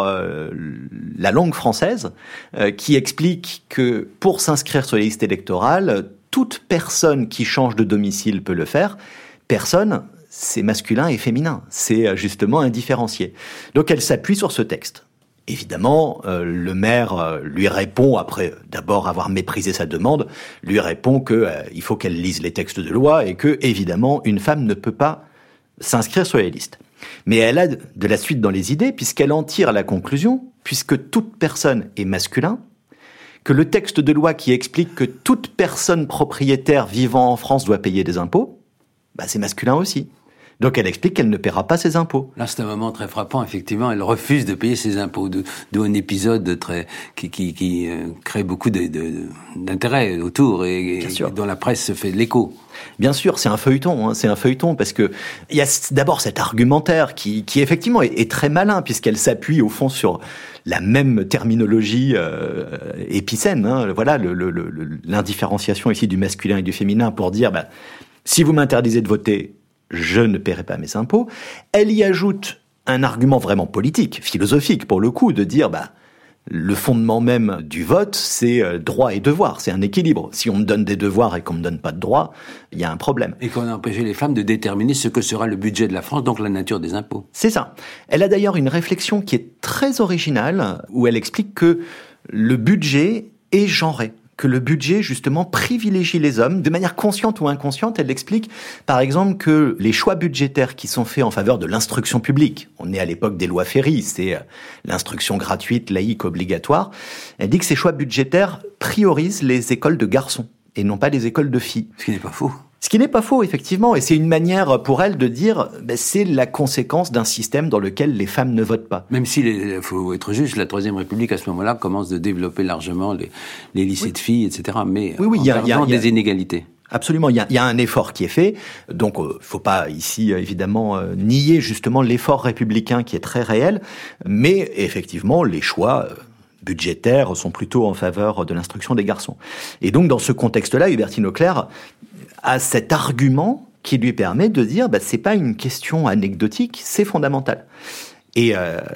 la langue française, qui explique que pour s'inscrire sur les listes électorales, toute personne qui change de domicile peut le faire. Personne, c'est masculin et féminin. C'est justement indifférencié. Donc elle s'appuie sur ce texte. Évidemment, le maire lui répond, après d'abord avoir méprisé sa demande, lui répond qu'il faut qu'elle lise les textes de loi et que, évidemment, une femme ne peut pas s'inscrire sur les listes. Mais elle a de la suite dans les idées, puisqu'elle en tire la conclusion, puisque toute personne est masculin, que le texte de loi qui explique que toute personne propriétaire vivant en France doit payer des impôts, c'est masculin aussi. Donc elle explique qu'elle ne paiera pas ses impôts. Là, c'est un moment très frappant, effectivement. Elle refuse de payer ses impôts, d'où un épisode qui crée beaucoup d'intérêt autour et dont la presse se fait l'écho. Bien sûr, c'est un feuilleton, c'est un feuilleton, parce que il y a d'abord cet argumentaire qui effectivement est très malin, puisqu'elle s'appuie au fond sur la même terminologie épicène. Voilà, l'indifférenciation ici du masculin et du féminin pour dire, si vous m'interdisez de voter, je ne paierai pas mes impôts. Elle y ajoute un argument vraiment politique, philosophique pour le coup, de dire le fondement même du vote, c'est droit et devoir, c'est un équilibre. Si on me donne des devoirs et qu'on me donne pas de droits, il y a un problème. Et qu'on a empêché les femmes de déterminer ce que sera le budget de la France, donc la nature des impôts. C'est ça. Elle a d'ailleurs une réflexion qui est très originale, où elle explique que le budget est genré, que le budget, justement, privilégie les hommes, de manière consciente ou inconsciente. Elle explique, par exemple, que les choix budgétaires qui sont faits en faveur de l'instruction publique, on est à l'époque des lois Ferry, c'est l'instruction gratuite, laïque, obligatoire, elle dit que ces choix budgétaires priorisent les écoles de garçons et non pas les écoles de filles. Ce qui n'est pas faux. Ce qui n'est pas faux, effectivement, et c'est une manière pour elle de dire c'est la conséquence d'un système dans lequel les femmes ne votent pas. Même s'il faut être juste, la Troisième République, à ce moment-là, commence de développer largement les lycées de filles, etc. Mais il y a des inégalités. Absolument, il y a un effort qui est fait, donc faut pas ici évidemment nier justement l'effort républicain qui est très réel, mais effectivement les choix budgétaires sont plutôt en faveur de l'instruction des garçons. Et donc dans ce contexte-là, Hubertine Leclerc a cet argument qui lui permet de dire c'est pas une question anecdotique, c'est fondamental. Et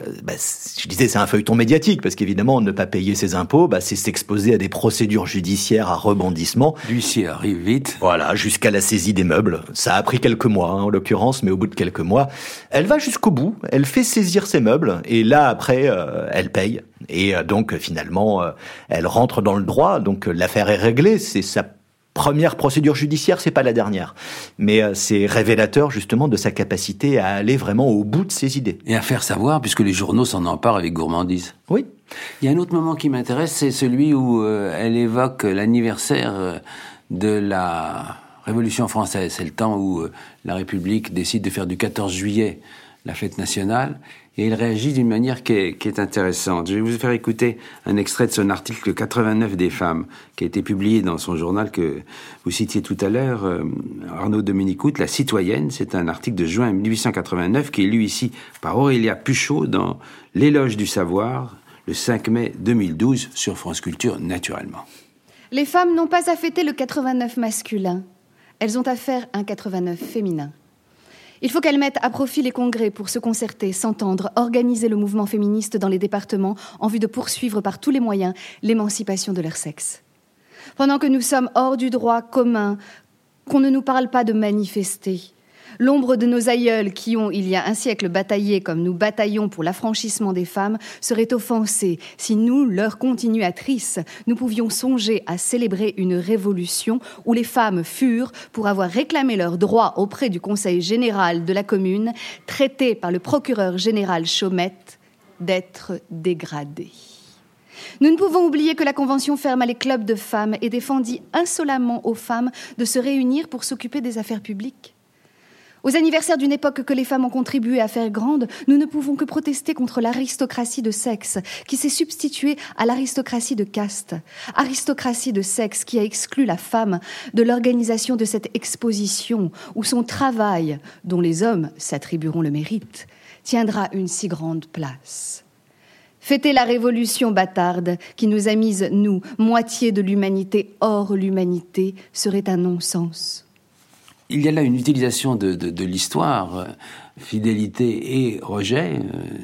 je disais, c'est un feuilleton médiatique, parce qu'évidemment, ne pas payer ses impôts, c'est s'exposer à des procédures judiciaires à rebondissement. L'huissier arrive vite. Voilà, jusqu'à la saisie des meubles. Ça a pris quelques mois, en l'occurrence, mais au bout de quelques mois, elle va jusqu'au bout, elle fait saisir ses meubles, et là, après, elle paye. Et donc, finalement, elle rentre dans le droit, donc l'affaire est réglée, c'est sa première procédure judiciaire, c'est pas la dernière. Mais c'est révélateur justement de sa capacité à aller vraiment au bout de ses idées. Et à faire savoir, puisque les journaux s'en emparent avec gourmandise. Oui. Il y a un autre moment qui m'intéresse, c'est celui où elle évoque l'anniversaire de la Révolution française. C'est le temps où la République décide de faire du 14 juillet la fête nationale. Et il réagit d'une manière qui est intéressante. Je vais vous faire écouter un extrait de son article 89 des femmes, qui a été publié dans son journal que vous citiez tout à l'heure, Arnaud Dominicout, La Citoyenne. C'est un article de juin 1889 qui est lu ici par Aurélia Puchot dans L'éloge du savoir, le 5 mai 2012, sur France Culture, naturellement. Les femmes n'ont pas à fêter le 89 masculin. Elles ont à faire un 89 féminin. Il faut qu'elles mettent à profit les congrès pour se concerter, s'entendre, organiser le mouvement féministe dans les départements en vue de poursuivre par tous les moyens l'émancipation de leur sexe. Pendant que nous sommes hors du droit commun, qu'on ne nous parle pas de manifester, l'ombre de nos aïeuls qui ont, il y a un siècle, bataillé comme nous bataillons pour l'affranchissement des femmes serait offensée si nous, leurs continuatrices, nous pouvions songer à célébrer une révolution où les femmes furent, pour avoir réclamé leurs droits auprès du Conseil général de la commune, traitées par le procureur général Chaumette d'être dégradées. Nous ne pouvons oublier que la Convention ferma les clubs de femmes et défendit insolemment aux femmes de se réunir pour s'occuper des affaires publiques. Aux anniversaires d'une époque que les femmes ont contribué à faire grande, nous ne pouvons que protester contre l'aristocratie de sexe qui s'est substituée à l'aristocratie de caste. Aristocratie de sexe qui a exclu la femme de l'organisation de cette exposition où son travail, dont les hommes s'attribueront le mérite, tiendra une si grande place. Fêter la révolution bâtarde qui nous a mises, nous, moitié de l'humanité hors l'humanité, serait un non-sens. Il y a là une utilisation de l'histoire, fidélité et rejet,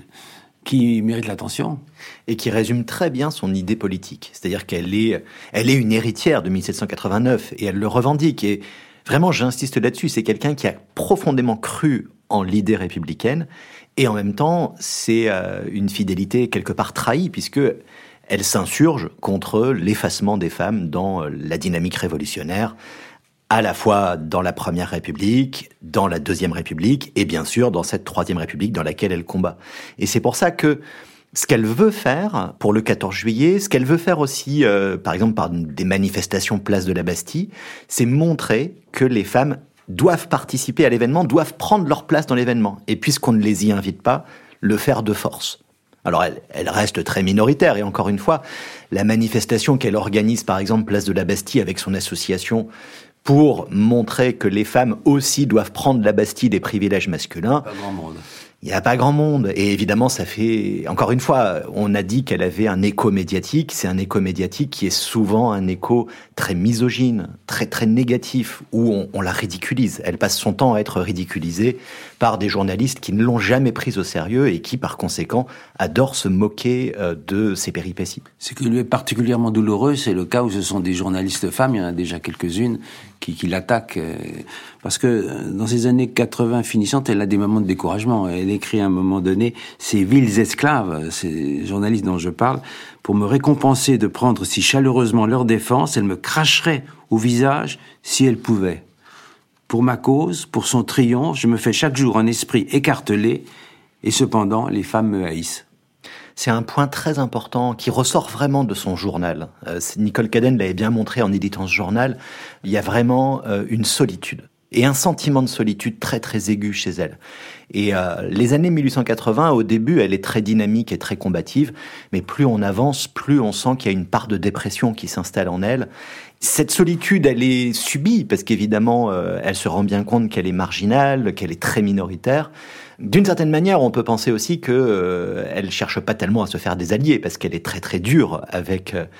qui mérite l'attention. Et qui résume très bien son idée politique. C'est-à-dire qu'elle est une héritière de 1789 et elle le revendique. Et vraiment, j'insiste là-dessus, c'est quelqu'un qui a profondément cru en l'idée républicaine et en même temps, c'est une fidélité quelque part trahie puisque elle s'insurge contre l'effacement des femmes dans la dynamique révolutionnaire, à la fois dans la Première République, dans la Deuxième République, et bien sûr dans cette Troisième République dans laquelle elle combat. Et c'est pour ça que ce qu'elle veut faire pour le 14 juillet, ce qu'elle veut faire aussi, par exemple par des manifestations place de la Bastille, c'est montrer que les femmes doivent participer à l'événement, doivent prendre leur place dans l'événement. Et puisqu'on ne les y invite pas, le faire de force. Alors elle reste très minoritaire, et encore une fois, la manifestation qu'elle organise par exemple place de la Bastille avec son association pour montrer que les femmes aussi doivent prendre la Bastille des privilèges masculins. Pas grand monde. Il n'y a pas grand monde. Et évidemment, ça fait... Encore une fois, on a dit qu'elle avait un écho médiatique. C'est un écho médiatique qui est souvent un écho très misogyne, très, très négatif, où on la ridiculise. Elle passe son temps à être ridiculisée par des journalistes qui ne l'ont jamais prise au sérieux et qui, par conséquent, adorent se moquer de ses péripéties. Ce qui lui est particulièrement douloureux, c'est le cas où ce sont des journalistes femmes, il y en a déjà quelques-unes, qui l'attaquent. Parce que dans ces années 80 finissantes, elle a des moments de découragement. Elle écrit à un moment donné « Ces vils esclaves », ces journalistes dont je parle, pour me récompenser de prendre si chaleureusement leur défense, elle me cracherait au visage si elle pouvait. Pour ma cause, pour son triomphe, je me fais chaque jour un esprit écartelé, et cependant, les femmes me haïssent. C'est un point très important qui ressort vraiment de son journal. Nicole Cadenne l'avait bien montré en éditant ce journal. Il y a vraiment une solitude et un sentiment de solitude très très aigu chez elle. Et les années 1880, au début, elle est très dynamique et très combative, mais plus on avance, plus on sent qu'il y a une part de dépression qui s'installe en elle. Cette solitude, elle est subie parce qu'évidemment, elle se rend bien compte qu'elle est marginale, qu'elle est très minoritaire. D'une certaine manière, on peut penser aussi que elle cherche pas tellement à se faire des alliés parce qu'elle est très très dure avec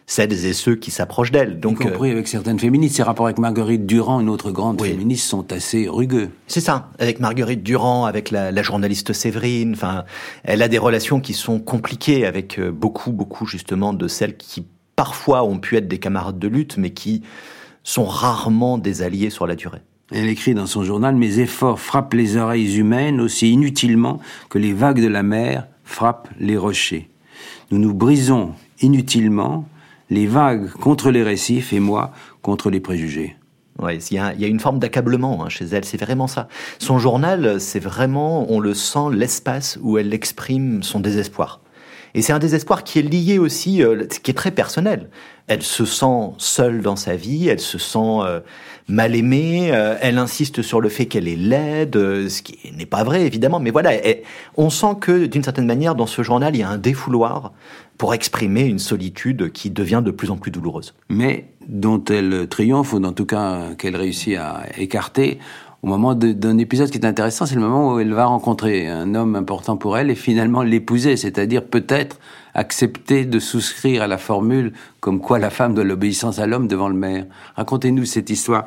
celles et ceux qui s'approchent d'elle. Donc, y compris avec certaines féministes. Ses rapports avec Marguerite Durand, une autre grande féministe, sont assez rugueux. C'est ça, avec Marguerite Durand, avec la journaliste Séverine. Enfin, elle a des relations qui sont compliquées avec beaucoup justement de celles qui parfois ont pu être des camarades de lutte, mais qui sont rarement des alliés sur la durée. Elle écrit dans son journal « Mes efforts frappent les oreilles humaines aussi inutilement que les vagues de la mer frappent les rochers. Nous nous brisons inutilement, les vagues contre les récifs et moi contre les préjugés. » Ouais, il y a une forme d'accablement chez elle, c'est vraiment ça. Son journal, c'est vraiment, on le sent, l'espace où elle exprime son désespoir. Et c'est un désespoir qui est lié aussi, qui est très personnel. Elle se sent seule dans sa vie, elle se sent mal aimée, elle insiste sur le fait qu'elle est laide, ce qui n'est pas vrai évidemment, mais voilà, on sent que d'une certaine manière dans ce journal, il y a un défouloir pour exprimer une solitude qui devient de plus en plus douloureuse. Mais dont elle triomphe, ou en tout cas qu'elle réussit à écarter, au moment d'un épisode qui est intéressant, c'est le moment où elle va rencontrer un homme important pour elle et finalement l'épouser, c'est-à-dire peut-être accepter de souscrire à la formule comme quoi la femme doit l'obéissance à l'homme devant le maire. Racontez-nous cette histoire,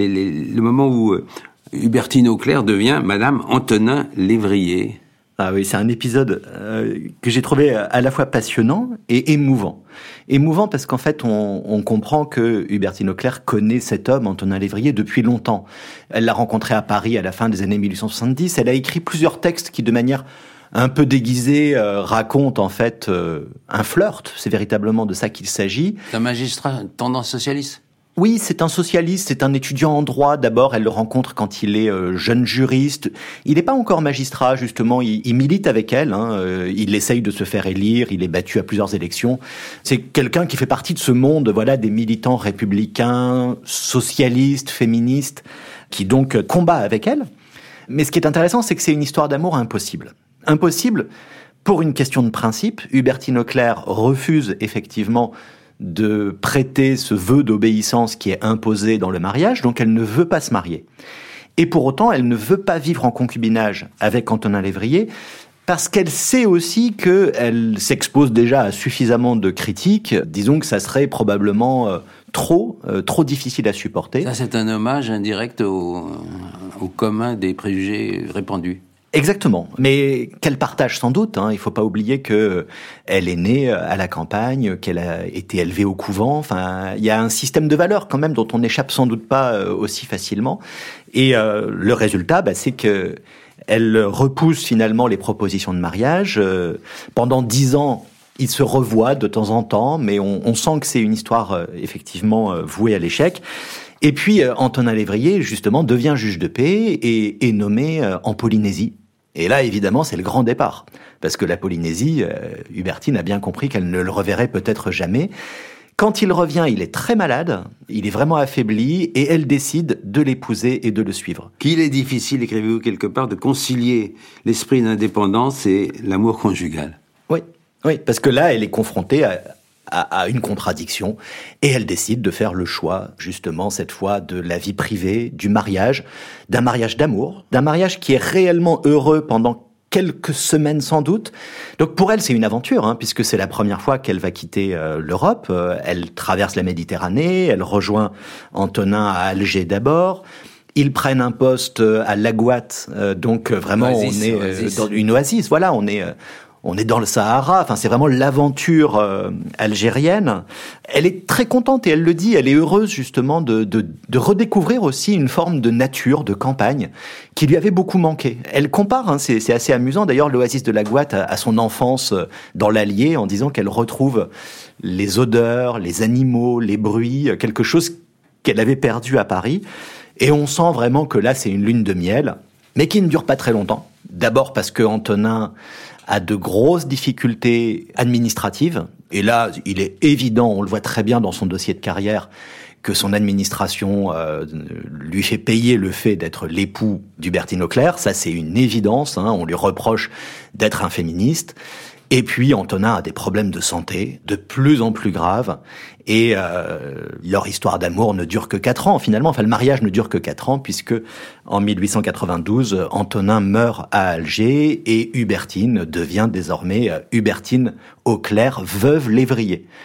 le moment où Hubertine Auclair devient Madame Antonin Lévrier. Ah oui, c'est un épisode que j'ai trouvé à la fois passionnant et émouvant. Émouvant parce qu'en fait, on comprend que Hubertine Auclair connaît cet homme, Antonin Lévrier, depuis longtemps. Elle l'a rencontré à Paris à la fin des années 1870. Elle a écrit plusieurs textes qui, de manière un peu déguisée, racontent en fait un flirt. C'est véritablement de ça qu'il s'agit. C'est un magistrat tendance socialiste. Oui, c'est un socialiste, c'est un étudiant en droit. D'abord, elle le rencontre quand il est jeune juriste. Il n'est pas encore magistrat, justement. Il milite avec elle. Il essaye de se faire élire. Il est battu à plusieurs élections. C'est quelqu'un qui fait partie de ce monde, voilà, des militants républicains, socialistes, féministes, qui donc combat avec elle. Mais ce qui est intéressant, c'est que c'est une histoire d'amour impossible. Impossible pour une question de principe. Hubertine Auclair refuse effectivement de prêter ce vœu d'obéissance qui est imposé dans le mariage, donc elle ne veut pas se marier. Et pour autant, elle ne veut pas vivre en concubinage avec Antonin Lévrier, parce qu'elle sait aussi qu'elle s'expose déjà à suffisamment de critiques. Disons que ça serait probablement trop difficile à supporter. Ça, c'est un hommage indirect au commun des préjugés répandus. Exactement, mais qu'elle partage sans doute. Il faut pas oublier que elle est née à la campagne, qu'elle a été élevée au couvent. Enfin, il y a un système de valeurs quand même dont on n'échappe sans doute pas aussi facilement. Et le résultat, c'est que elle repousse finalement les propositions de mariage. Pendant 10 ans, ils se revoient de temps en temps, mais on sent que c'est une histoire effectivement vouée à l'échec. Et puis Antonin Lévrier, justement, devient juge de paix et est nommé en Polynésie. Et là, évidemment, c'est le grand départ. Parce que la Polynésie, Hubertine a bien compris qu'elle ne le reverrait peut-être jamais. Quand il revient, il est très malade, il est vraiment affaibli, et elle décide de l'épouser et de le suivre. Qu'il est difficile, écrivez-vous quelque part, de concilier l'esprit d'indépendance et l'amour conjugal. Oui, parce que là, elle est confrontée à une contradiction, et elle décide de faire le choix, justement, cette fois, de la vie privée, du mariage, d'un mariage d'amour, d'un mariage qui est réellement heureux pendant quelques semaines sans doute. Donc pour elle, c'est une aventure, puisque c'est la première fois qu'elle va quitter l'Europe. Elle traverse la Méditerranée, elle rejoint Antonin à Alger d'abord. Ils prennent un poste à Laghouat, donc vraiment oasis, on est dans une oasis. Voilà, on est dans le Sahara, enfin c'est vraiment l'aventure algérienne. Elle est très contente et elle le dit, elle est heureuse justement de redécouvrir aussi une forme de nature, de campagne, qui lui avait beaucoup manqué. Elle compare, c'est assez amusant d'ailleurs, l'oasis de Laghouat à son enfance dans l'Allier, en disant qu'elle retrouve les odeurs, les animaux, les bruits, quelque chose qu'elle avait perdu à Paris. Et on sent vraiment que là c'est une lune de miel, mais qui ne dure pas très longtemps. D'abord parce que Antonin a de grosses difficultés administratives. Et là, il est évident, on le voit très bien dans son dossier de carrière, que son administration lui fait payer le fait d'être l'époux d'Hubertine Auclair. Ça, c'est une évidence. On lui reproche d'être un féministe. Et puis, Antonin a des problèmes de santé de plus en plus graves. Et leur histoire d'amour ne dure que 4 ans, finalement. Enfin, le mariage ne dure que 4 ans, puisque en 1892, Antonin meurt à Alger et Hubertine devient désormais Hubertine Auclair, veuve Lévrier.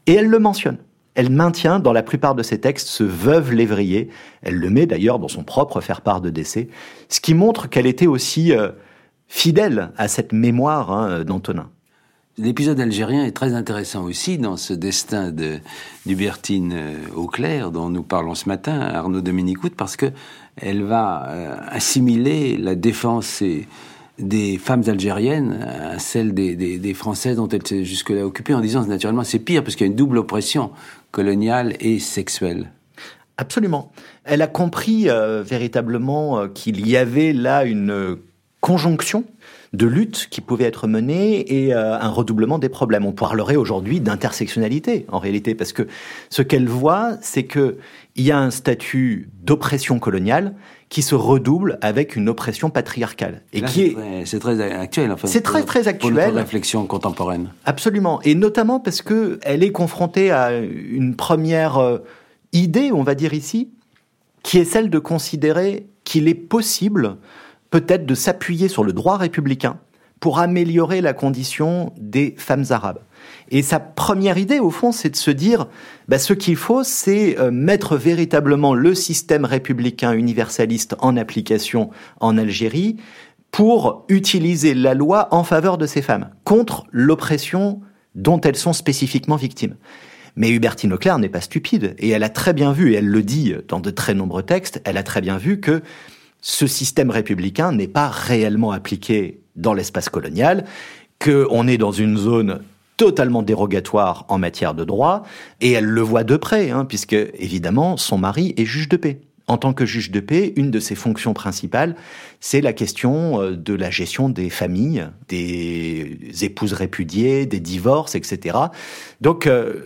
Et elle le mentionne. Elle maintient dans la plupart de ses textes ce veuve lévrier. Elle le met d'ailleurs dans son propre faire-part de décès, ce qui montre qu'elle était aussi fidèle à cette mémoire d'Antonin. L'épisode algérien est très intéressant aussi dans ce destin d'Hubertine Auclair dont nous parlons ce matin, Arnaud Dominicoute, parce que elle va assimiler la défense des femmes algériennes à celle des Françaises dont elle s'est jusque-là occupée, en disant naturellement c'est pire parce qu'il y a une double oppression coloniale et sexuelle. Absolument. Elle a compris véritablement qu'il y avait là une conjonction de lutte qui pouvait être menée et un redoublement des problèmes. On parlerait aujourd'hui d'intersectionnalité, en réalité, parce que ce qu'elle voit, c'est qu'il y a un statut d'oppression coloniale qui se redouble avec une oppression patriarcale. Et là, qui c'est très actuel. Enfin, c'est très actuel. Pour notre réflexion contemporaine. Absolument. Et notamment parce qu'elle est confrontée à une première idée, on va dire ici, qui est celle de considérer qu'il est possible peut-être de s'appuyer sur le droit républicain pour améliorer la condition des femmes arabes. Et sa première idée, au fond, c'est de se dire, ce qu'il faut, c'est mettre véritablement le système républicain universaliste en application en Algérie pour utiliser la loi en faveur de ces femmes, contre l'oppression dont elles sont spécifiquement victimes. Mais Hubertine Auclair n'est pas stupide, et elle a très bien vu, et elle le dit dans de très nombreux textes, elle a très bien vu que ce système républicain n'est pas réellement appliqué dans l'espace colonial, qu'on est dans une zone totalement dérogatoire en matière de droit, et elle le voit de près, puisque, évidemment, son mari est juge de paix. En tant que juge de paix, une de ses fonctions principales, c'est la question de la gestion des familles, des épouses répudiées, des divorces, etc. Donc,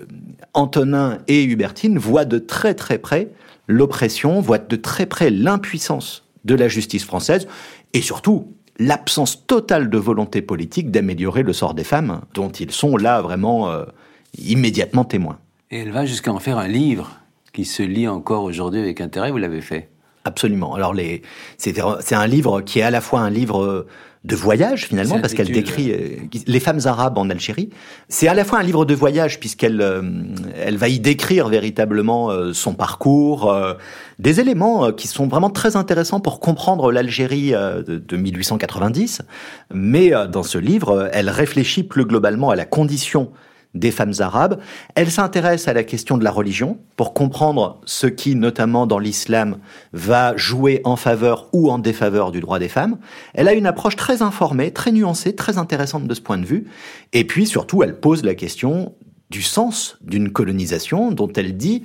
Antonin et Hubertine voient de très très près l'oppression, voient de très près l'impuissance de la justice française, et surtout l'absence totale de volonté politique d'améliorer le sort des femmes, dont ils sont là vraiment immédiatement témoins. Et elle va jusqu'à en faire un livre qui se lit encore aujourd'hui avec intérêt, vous l'avez fait. Absolument. Alors c'est un livre qui est à la fois un livre de voyage finalement, parce qu'elle décrit les femmes arabes en Algérie. C'est à la fois un livre de voyage puisqu'elle va y décrire véritablement son parcours, des éléments qui sont vraiment très intéressants pour comprendre l'Algérie de 1890. Mais dans ce livre, elle réfléchit plus globalement à la condition des femmes arabes. Elle s'intéresse à la question de la religion pour comprendre ce qui, notamment dans l'islam, va jouer en faveur ou en défaveur du droit des femmes. Elle a une approche très informée, très nuancée, très intéressante de ce point de vue. Et puis, surtout, elle pose la question du sens d'une colonisation dont elle dit,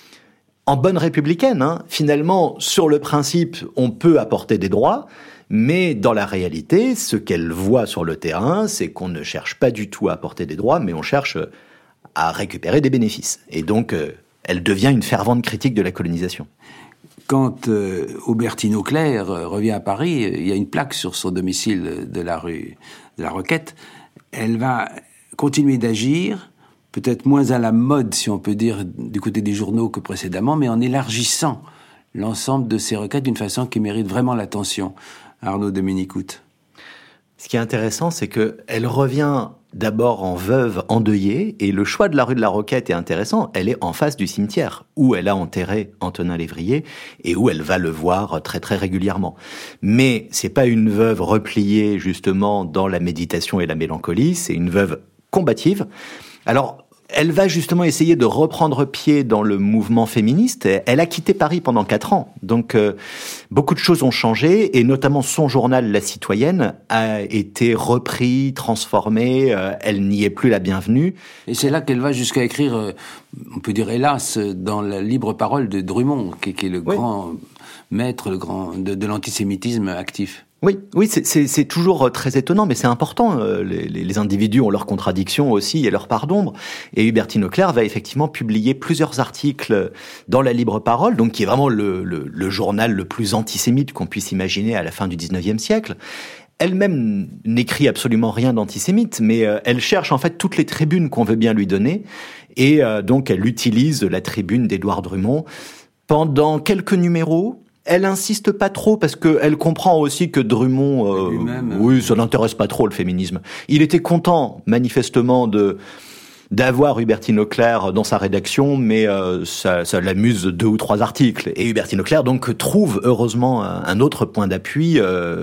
en bonne républicaine, finalement, sur le principe, on peut apporter des droits, mais dans la réalité, ce qu'elle voit sur le terrain, c'est qu'on ne cherche pas du tout à apporter des droits, mais on cherche à récupérer des bénéfices. Et donc, elle devient une fervente critique de la colonisation. Quand Hubertine Auclair revient à Paris, il y a une plaque sur son domicile de la rue de la Roquette. Elle va continuer d'agir, peut-être moins à la mode, si on peut dire, du côté des journaux que précédemment, mais en élargissant l'ensemble de ses requêtes d'une façon qui mérite vraiment l'attention. Arnaud Dominicoute. Ce qui est intéressant, c'est qu'elle revient d'abord en veuve endeuillée, et le choix de la rue de la Roquette est intéressant. Elle est en face du cimetière, où elle a enterré Antonin Lévrier, et où elle va le voir très très régulièrement. Mais c'est pas une veuve repliée justement dans la méditation et la mélancolie, c'est une veuve combative. Alors, elle va justement essayer de reprendre pied dans le mouvement féministe. Elle a quitté Paris pendant 4 ans. Donc, beaucoup de choses ont changé, et notamment son journal La Citoyenne a été repris, transformé. Elle n'y est plus la bienvenue. Et c'est là qu'elle va jusqu'à écrire, on peut dire hélas, dans la libre parole de Drummond, qui est le grand maître de l'antisémitisme actif. Oui, c'est toujours très étonnant, mais c'est important. Les individus ont leurs contradictions aussi et leur part d'ombre. Et Hubertine Auclair va effectivement publier plusieurs articles dans la Libre Parole, donc qui est vraiment le journal le plus antisémite qu'on puisse imaginer à la fin du 19e siècle. Elle-même n'écrit absolument rien d'antisémite, mais elle cherche en fait toutes les tribunes qu'on veut bien lui donner. Et donc elle utilise la tribune d'Édouard Drummond pendant quelques numéros. Elle insiste pas trop parce qu'elle comprend aussi que Drummond, ça n'intéresse pas trop le féminisme. Il était content, manifestement, de d'avoir Hubertine Auclert dans sa rédaction, mais ça l'amuse 2 ou 3 articles. Et Hubertine Auclert donc trouve heureusement un autre point d'appui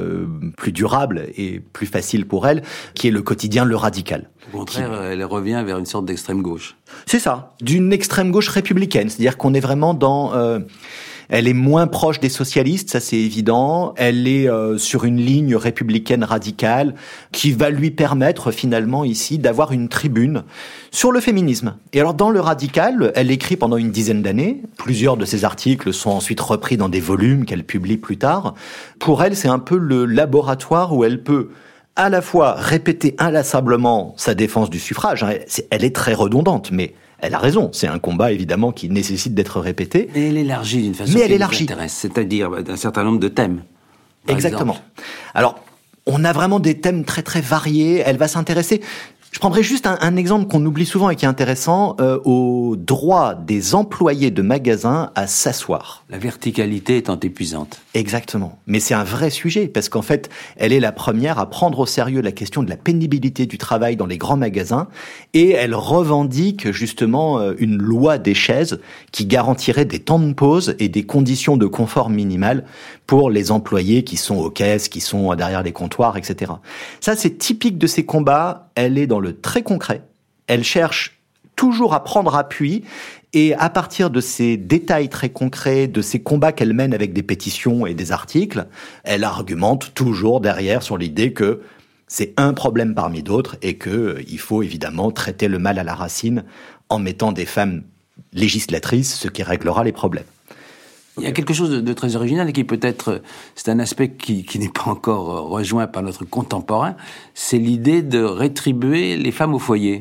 plus durable et plus facile pour elle, qui est le quotidien Le Radical. Au contraire, elle revient vers une sorte d'extrême gauche. C'est ça, d'une extrême gauche républicaine, c'est-à-dire qu'on est vraiment dans... Elle est moins proche des socialistes, ça c'est évident. Elle est sur une ligne républicaine radicale qui va lui permettre finalement ici d'avoir une tribune sur le féminisme. Et alors dans Le Radical, elle écrit pendant une dizaine d'années. Plusieurs de ses articles sont ensuite repris dans des volumes qu'elle publie plus tard. Pour elle, c'est un peu le laboratoire où elle peut à la fois répéter inlassablement sa défense du suffrage. Elle est très redondante, mais... Elle a raison, c'est un combat évidemment qui nécessite d'être répété. Mais elle élargit d'une façon qui nous intéresse, c'est-à-dire d'un certain nombre de thèmes. Exactement. Alors, on a vraiment des thèmes très très variés. Elle va s'intéresser... Je prendrai juste un exemple qu'on oublie souvent et qui est intéressant, au droit des employés de magasins à s'asseoir. La verticalité étant épuisante. Exactement. Mais c'est un vrai sujet, parce qu'en fait, elle est la première à prendre au sérieux la question de la pénibilité du travail dans les grands magasins, et elle revendique justement une loi des chaises qui garantirait des temps de pause et des conditions de confort minimales pour les employés qui sont aux caisses, qui sont derrière les comptoirs, etc. Ça, c'est typique de ces combats. Elle est dans le très concret. Elle cherche toujours à prendre appui et à partir de ces détails très concrets, de ces combats qu'elle mène avec des pétitions et des articles, elle argumente toujours derrière sur l'idée que c'est un problème parmi d'autres et qu'il faut évidemment traiter le mal à la racine en mettant des femmes législatrices, ce qui réglera les problèmes. Il y a quelque chose de très original et qui peut-être, c'est un aspect qui n'est pas encore rejoint par notre contemporain, c'est l'idée de rétribuer les femmes au foyer.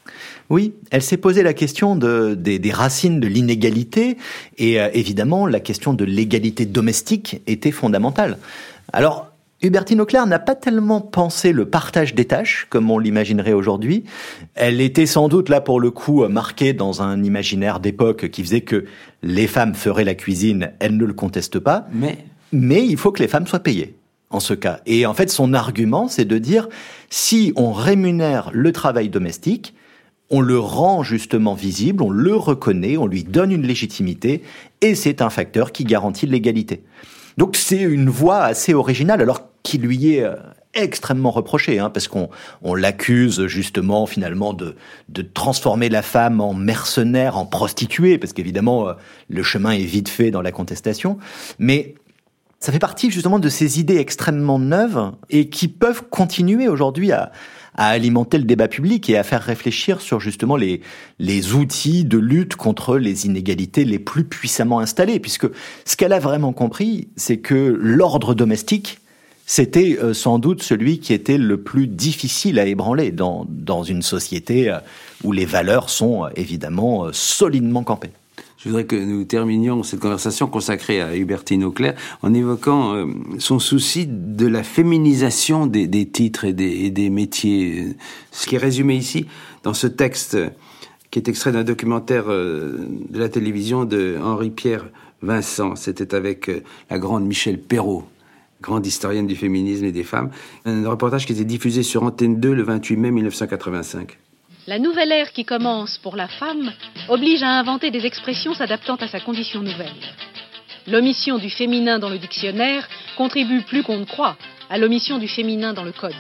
Oui, elle s'est posé la question des racines de l'inégalité et évidemment la question de l'égalité domestique était fondamentale. Alors, Hubertine Auclert n'a pas tellement pensé le partage des tâches, comme on l'imaginerait aujourd'hui. Elle était sans doute là pour le coup marquée dans un imaginaire d'époque qui faisait que les femmes feraient la cuisine, elle ne le conteste pas. Mais il faut que les femmes soient payées, en ce cas. Et en fait, son argument, c'est de dire, si on rémunère le travail domestique, on le rend justement visible, on le reconnaît, on lui donne une légitimité, et c'est un facteur qui garantit l'égalité. Donc c'est une voie assez originale, alors qui lui est extrêmement reprochée, parce qu'on l'accuse justement finalement de transformer la femme en mercenaire, en prostituée, parce qu'évidemment le chemin est vite fait dans la contestation, mais ça fait partie justement de ces idées extrêmement neuves et qui peuvent continuer aujourd'hui à alimenter le débat public et à faire réfléchir sur justement les outils de lutte contre les inégalités les plus puissamment installées. Puisque ce qu'elle a vraiment compris, c'est que l'ordre domestique, c'était sans doute celui qui était le plus difficile à ébranler dans une société où les valeurs sont évidemment solidement campées. Je voudrais que nous terminions cette conversation consacrée à Hubertine Auclert en évoquant son souci de la féminisation des titres et des métiers. Ce qui est résumé ici dans ce texte qui est extrait d'un documentaire de la télévision de Henri-Pierre Vincent. C'était avec la grande Michèle Perrault, grande historienne du féminisme et des femmes. Un reportage qui était diffusé sur Antenne 2 le 28 mai 1985. La nouvelle ère qui commence pour la femme oblige à inventer des expressions s'adaptant à sa condition nouvelle. L'omission du féminin dans le dictionnaire contribue plus qu'on ne croit à l'omission du féminin dans le code.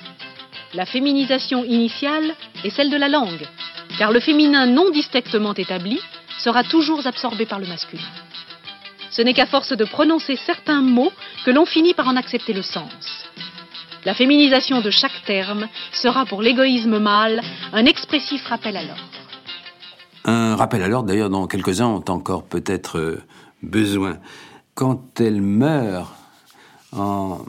La féminisation initiale est celle de la langue, car le féminin non distinctement établi sera toujours absorbé par le masculin. Ce n'est qu'à force de prononcer certains mots que l'on finit par en accepter le sens. La féminisation de chaque terme sera pour l'égoïsme mâle un expressif rappel à l'ordre. Un rappel à l'ordre, d'ailleurs, dont quelques-uns ont encore peut-être besoin. Quand elle meurt en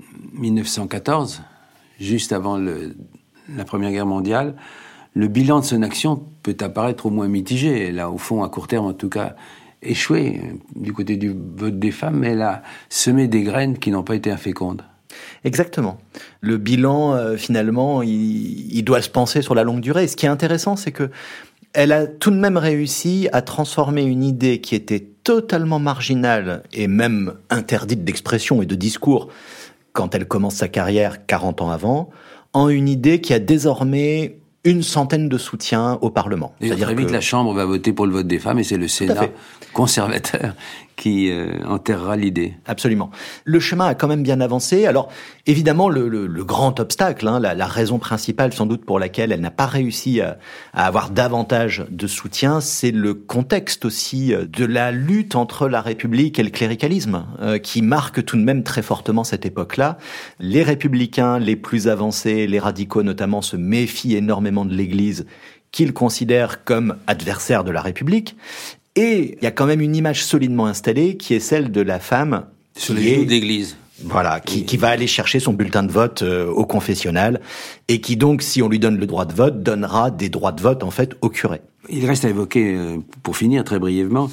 1914, juste avant la Première Guerre mondiale, le bilan de son action peut apparaître au moins mitigé. Elle a, au fond, à court terme en tout cas, échoué du côté du vote des femmes, mais elle a semé des graines qui n'ont pas été infécondes. Exactement. Le bilan, finalement, il doit se penser sur la longue durée. Ce qui est intéressant, c'est que elle a tout de même réussi à transformer une idée qui était totalement marginale et même interdite d'expression et de discours quand elle commence sa carrière 40 ans avant, en une idée qui a désormais une centaine de soutiens au Parlement. Et très vite, la Chambre va voter pour le vote des femmes et c'est le Sénat conservateur qui enterrera l'idée. Absolument. Le chemin a quand même bien avancé. Alors, évidemment, le grand obstacle, la raison principale sans doute pour laquelle elle n'a pas réussi à avoir davantage de soutien, c'est le contexte aussi de la lutte entre la République et le cléricalisme, qui marque tout de même très fortement cette époque-là. Les républicains les plus avancés, les radicaux notamment, se méfient énormément de l'Église, qu'ils considèrent comme adversaire de la République. Et il y a quand même une image solidement installée qui est celle de la femme sur les genoux d'église. Voilà, qui va aller chercher son bulletin de vote au confessionnal et qui donc, si on lui donne le droit de vote, donnera des droits de vote en fait au curé. Il reste à évoquer, pour finir très brièvement,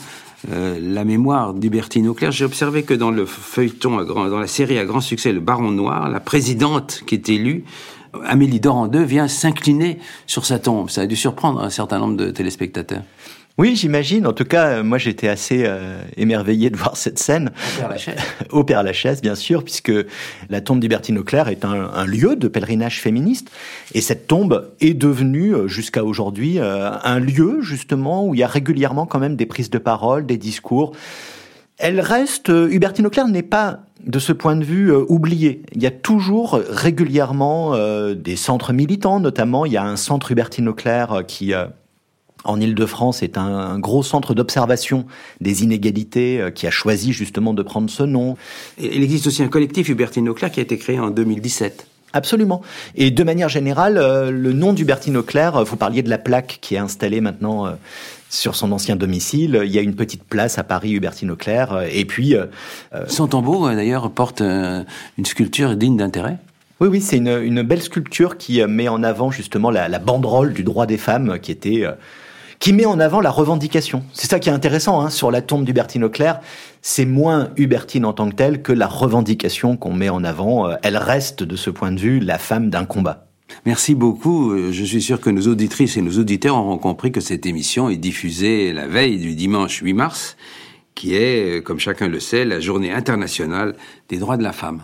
la mémoire d'Hubertine Auclert. J'ai observé que dans le feuilleton, dans la série à grand succès, Le Baron Noir, la présidente qui est élue, Amélie Dorandeux, vient s'incliner sur sa tombe. Ça a dû surprendre un certain nombre de téléspectateurs. Oui, j'imagine. En tout cas, moi, j'étais assez émerveillé de voir cette scène. Au Père-Lachaise. Au Père-Lachaise, bien sûr, puisque la tombe d'Hubertine Auclert est un lieu de pèlerinage féministe. Et cette tombe est devenue, jusqu'à aujourd'hui, un lieu, justement, où il y a régulièrement quand même des prises de parole, des discours. Elle reste... Hubertine Auclert n'est pas, de ce point de vue, oubliée. Il y a toujours régulièrement des centres militants, notamment. Il y a un centre Hubertine Auclert qui... en Île-de-France, est un gros centre d'observation des inégalités qui a choisi justement de prendre ce nom. Et il existe aussi un collectif Hubertine Auclert qui a été créé en 2017. Absolument. Et de manière générale, le nom d'Hubertine Auclert, vous parliez de la plaque qui est installée maintenant sur son ancien domicile. Il y a une petite place à Paris, Hubertine Auclert. Et puis... Son tombeau, d'ailleurs, porte une sculpture digne d'intérêt. Oui, c'est une belle sculpture qui met en avant justement la banderole du droit des femmes qui met en avant la revendication. C'est ça qui est intéressant sur la tombe d'Hubertine Auclert. C'est moins Hubertine en tant que telle que la revendication qu'on met en avant. Elle reste, de ce point de vue, la femme d'un combat. Merci beaucoup. Je suis sûr que nos auditrices et nos auditeurs auront compris que cette émission est diffusée la veille du dimanche 8 mars, qui est, comme chacun le sait, la journée internationale des droits de la femme.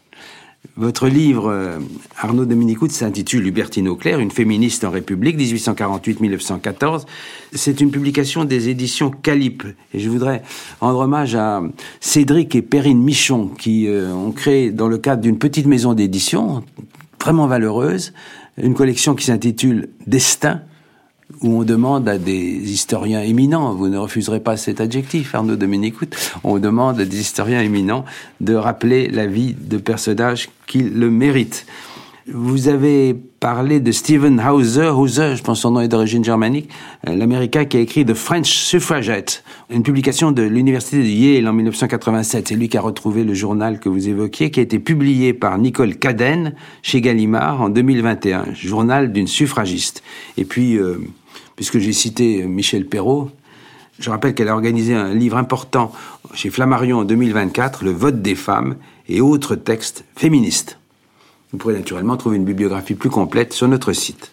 Votre livre, Arnaud Dominicout, s'intitule Hubertine Auclert, une féministe en République, 1848-1914. C'est une publication des éditions Calip. Et je voudrais rendre hommage à Cédric et Perrine Michon, qui ont créé, dans le cadre d'une petite maison d'édition, vraiment valeureuse, une collection qui s'intitule Destin, où on demande à des historiens éminents, vous ne refuserez pas cet adjectif, Arnaud Dominicout, on demande à des historiens éminents de rappeler la vie de personnages qui le méritent. Vous avez parlé de Stephen Hauser, je pense son nom est d'origine germanique, l'Américain qui a écrit The French Suffragette, une publication de l'université de Yale en 1987. C'est lui qui a retrouvé le journal que vous évoquiez, qui a été publié par Nicole Cadden chez Gallimard en 2021, journal d'une suffragiste. Et puis, puisque j'ai cité Michel Perrault, je rappelle qu'elle a organisé un livre important chez Flammarion en 2024, Le vote des femmes et autres textes féministes. Vous pourrez naturellement trouver une bibliographie plus complète sur notre site.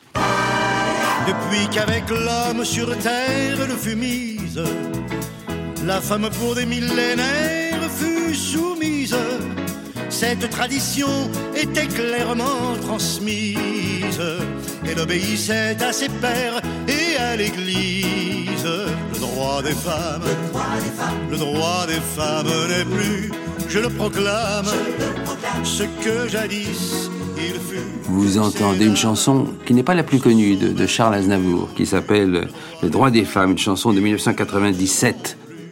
Depuis qu'avec l'homme sur terre le fut mise, la femme pour des millénaires fut soumise. Cette tradition était clairement transmise. Elle obéissait à ses pères et à l'Église. Le droit des femmes, le droit des femmes n'est plus, je le proclame, ce que jadis il fut. Vous entendez une chanson qui n'est pas la plus connue de Charles Aznavour, qui s'appelle Le droit des femmes, une chanson de 1997.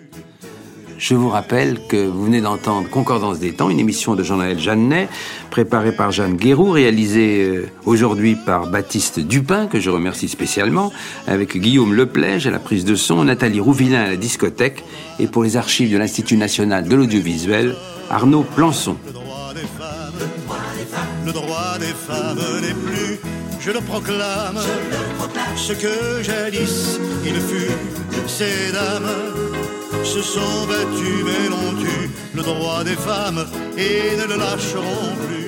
Je vous rappelle que vous venez d'entendre Concordance des temps, une émission de Jean-Noël Jeannet, préparée par Jeanne Guéroux, réalisée aujourd'hui par Baptiste Dupin, que je remercie spécialement, avec Guillaume Leplège à la prise de son, Nathalie Rouvillain à la discothèque, et pour les archives de l'Institut national de l'audiovisuel, Arnaud Plançon. Le droit des femmes n'est plus, je le proclame, ce que jadis il fut, ces dames se sont battus mais l'ont eu, le droit des femmes, et ne le lâcheront plus.